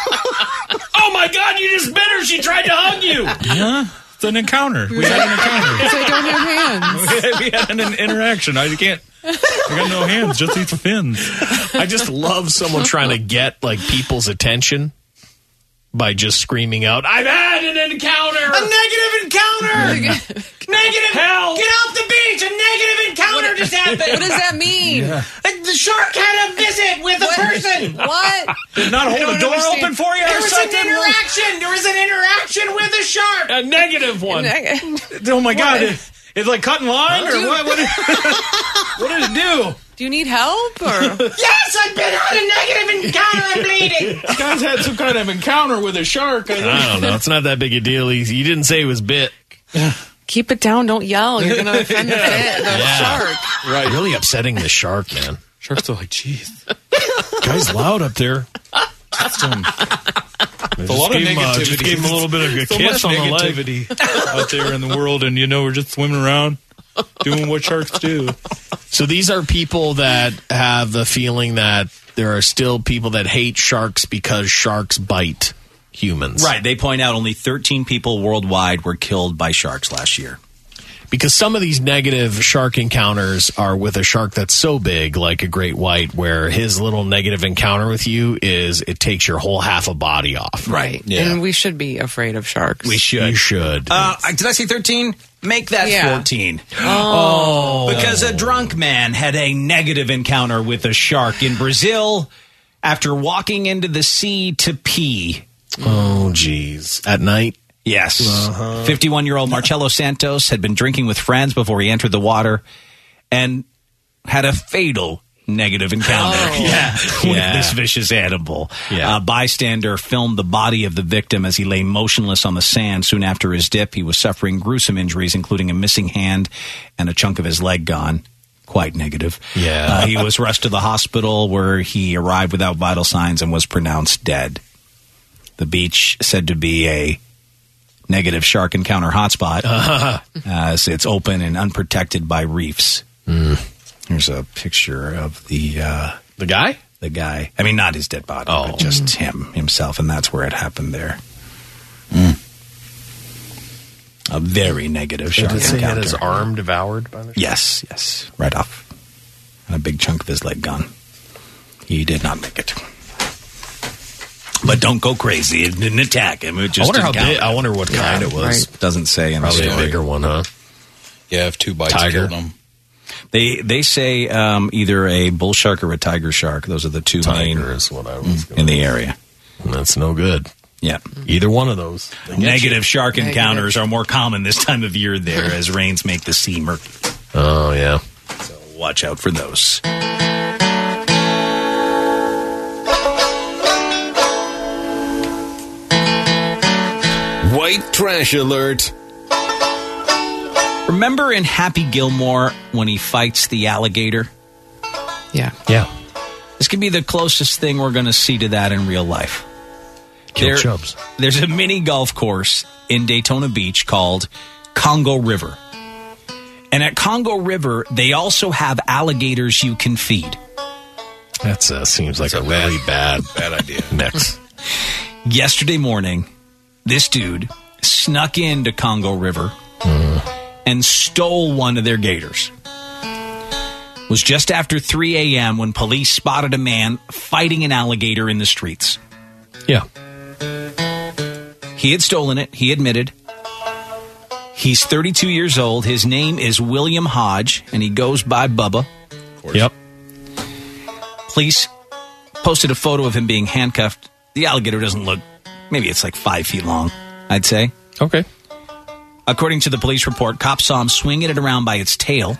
Oh my God, you just bit her. She tried to hug you. Yeah, it's an encounter. We had an encounter. Because I don't have hands. we had an interaction. I can't. I got no hands, just these fins. I just love someone trying to get like people's attention by just screaming out, I've had an encounter! A negative encounter! Negative! Help! Get off the beach! A negative encounter just happened! What does that mean? Uh, The shark had a visit with a person! What? Did not hold don't the door understand. open for you There or was an something? interaction! There was an interaction with a shark! A negative one. Oh my God. It, it's like cutting line or Do you- what? What did, what did it do? Do you need help? Or Yes, I've been on a negative encounter! I'm bleeding! This guy's had some kind of encounter with a shark. I think. I don't know. It's not that big a deal. He, you didn't say he was bit. keep it down. Don't yell. You're going to offend the, Yeah. the Yeah. shark. Right. Really upsetting the shark, man. Sharks are like, jeez. Guy's loud up there. It's um, Just a lot of gave him, uh, negativity. just gave him a little bit of a so kiss much on the leg. negativity out there in the world, and you know we're just swimming around doing what sharks do. So these are people that have the feeling that there are still people that hate sharks because sharks bite humans. Right. They point out only thirteen people worldwide were killed by sharks last year. Because some of these negative shark encounters are with a shark that's so big, like a great white, where his little negative encounter with you is it takes your whole half a body off. Right. Yeah. And we should be afraid of sharks. We should. You should. Uh, did I say thirteen? Make that Yeah. fourteen. Oh. Because a drunk man had a negative encounter with a shark in Brazil after walking into the sea to pee. Oh, geez. At night? Yes. Uh-huh. fifty-one-year-old Marcelo Santos had been drinking with friends before he entered the water and had a fatal negative encounter. Oh. Yeah, with Yeah. this vicious animal. Yeah. A bystander filmed the body of the victim as he lay motionless on the sand soon after his dip. He was suffering gruesome injuries, including a missing hand and a chunk of his leg gone. Quite negative. Yeah. Uh, he was rushed to the hospital where he arrived without vital signs and was pronounced dead. The beach said to be a negative shark encounter hotspot uh, as it's open and unprotected by reefs. Mm. Here's a picture of the uh, the guy. The guy. I mean, not his dead body, Oh. but just him himself, and that's where it happened there. A very negative Did shark it say he had encounter. his arm devoured by the Yes, yes, right off, and a big chunk of his leg gone. He did not make it. But don't go crazy. It didn't attack him. It I just wonder how encountered big. I him. wonder what kind it was. Right. Doesn't say in Probably the a story. bigger one, huh? Yeah, if two bites Tiger. killed him. They they say um, either a bull shark or a tiger shark. Those are the two main Tiger is what I was in the area. That's no good. Yeah. Either one of those. They get Negative you. shark Negative. encounters are more common this time of year there as rains make the sea murky. Oh, yeah. So watch out for those. White trash alert. Remember in Happy Gilmore when he fights the alligator? Yeah. Yeah. This could be the closest thing we're going to see to that in real life. Kill There- chubs. There's a mini golf course in Daytona Beach called Congo River. And at Congo River, they also have alligators you can feed. That uh, seems like a, really bad, bad idea. mix. Yesterday morning, this dude snuck into Congo River and stole one of their gators. It was just after three a.m. when police spotted a man fighting an alligator in the streets. Yeah. He had stolen it, he admitted. He's thirty-two years old. His name is William Hodge, and he goes by Bubba. Yep. Police posted a photo of him being handcuffed. The alligator doesn't look, maybe it's like five feet long, I'd say. Okay. According to the police report, cops saw him swinging it around by its tail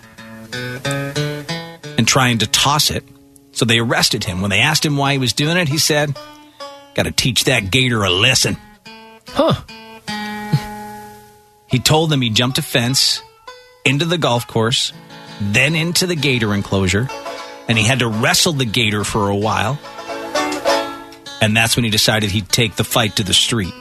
and trying to toss it. So they arrested him. When they asked him why he was doing it, he said, "Got to teach that gator a lesson." Huh. He told them he jumped a fence into the golf course, then into the gator enclosure, and he had to wrestle the gator for a while. And that's when he decided he'd take the fight to the street.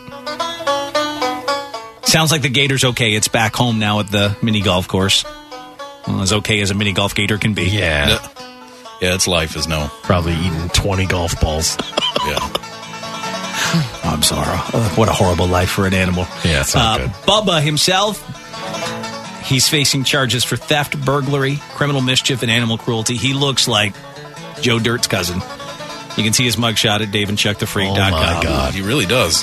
Sounds like the gator's okay. It's back home now at the mini golf course. Well, as okay as a mini golf gator can be. Yeah. Yeah, its life is no. Probably eating twenty golf balls. Yeah. I'm sorry. Uh, what a horrible life for an animal. Yeah, it's not Uh, good. Bubba himself, he's facing charges for theft, burglary, criminal mischief, and animal cruelty. He looks like Joe Dirt's cousin. You can see his mugshot at dave and chuck the freak dot com. Oh, my God. He really does.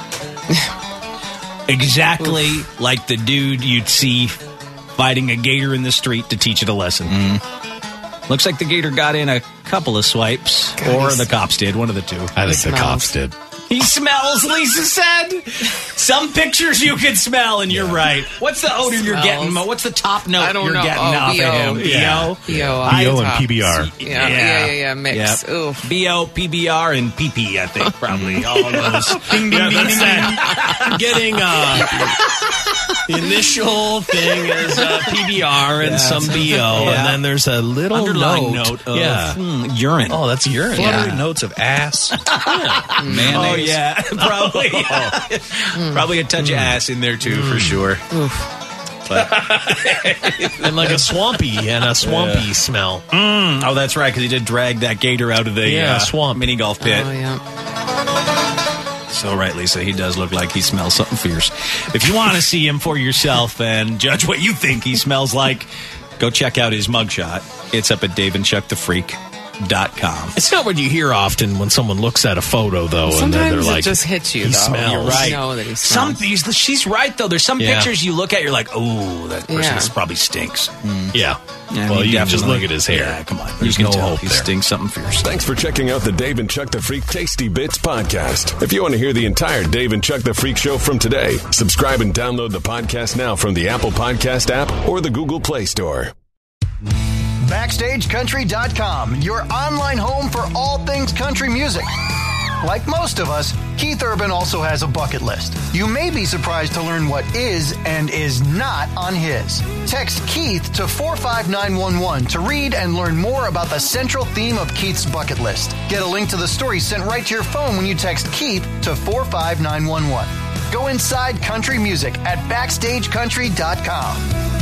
Exactly like the dude you'd see fighting a gator in the street to teach it a lesson. Mm-hmm. Looks like the gator got in a couple of swipes, or the cops did, one of the two. I think the cops did. He smells, Lisa said. Some pictures you could smell, and you're right. What's the odor you're Smells. getting? Mo? What's the top note I don't you're know. getting Oh, off B O. of him? Yeah. B O? B O. B O and Tops. P B R. Yeah, yeah, yeah, yeah, mix. Yep. Oof. B O, P B R, and P P, I think, probably. All of those. Ding, ding, Yeah, ding, that's ding, that. I'm getting uh, the initial thing is uh, P B R and Yeah. some B O, Yeah. and then there's a little Underlying note. note of yeah. hmm, urine. Oh, that's urine. Fluttering Yeah. notes of ass. Mayonnaise. Oh, yeah. Probably. Probably a touch of ass in there, too, for sure. But, And like a swampy and a swampy smell. Mm, oh, that's right, because he did drag that gator out of the Yeah, uh, swamp. mini golf pit. Oh, yeah. So right, Lisa, he does look like he smells something fierce. If you want to see him for yourself and judge what you think he smells like, go check out his mugshot. It's up at dave and chuck the freak dot com. It's not what you hear often when someone looks at a photo, though, and then Sometimes they're like, it just hits you, he though. smells. You're right. You know that he Some smells. these, she's right though. There's some Yeah. pictures you look at, you're like, oh, that person Yeah. probably stinks. Yeah. And Well, he you can just definitely- look at his hair. Yeah, come on. There's you no can tell hope he there. stinks something fierce. Thanks for checking out the Dave and Chuck the Freak Tasty Bits podcast. If you want to hear the entire Dave and Chuck the Freak show from today, subscribe and download the podcast now from the Apple Podcast app or the Google Play Store. Backstage Country dot com, your online home for all things country music. Like most of us, Keith Urban also has a bucket list. You may be surprised to learn what is and is not on his. Text Keith to four five nine one one to read and learn more about the central theme of Keith's bucket list. Get a link to the story sent right to your phone when you text Keith to four five nine one one. Go inside country music at Backstage Country dot com.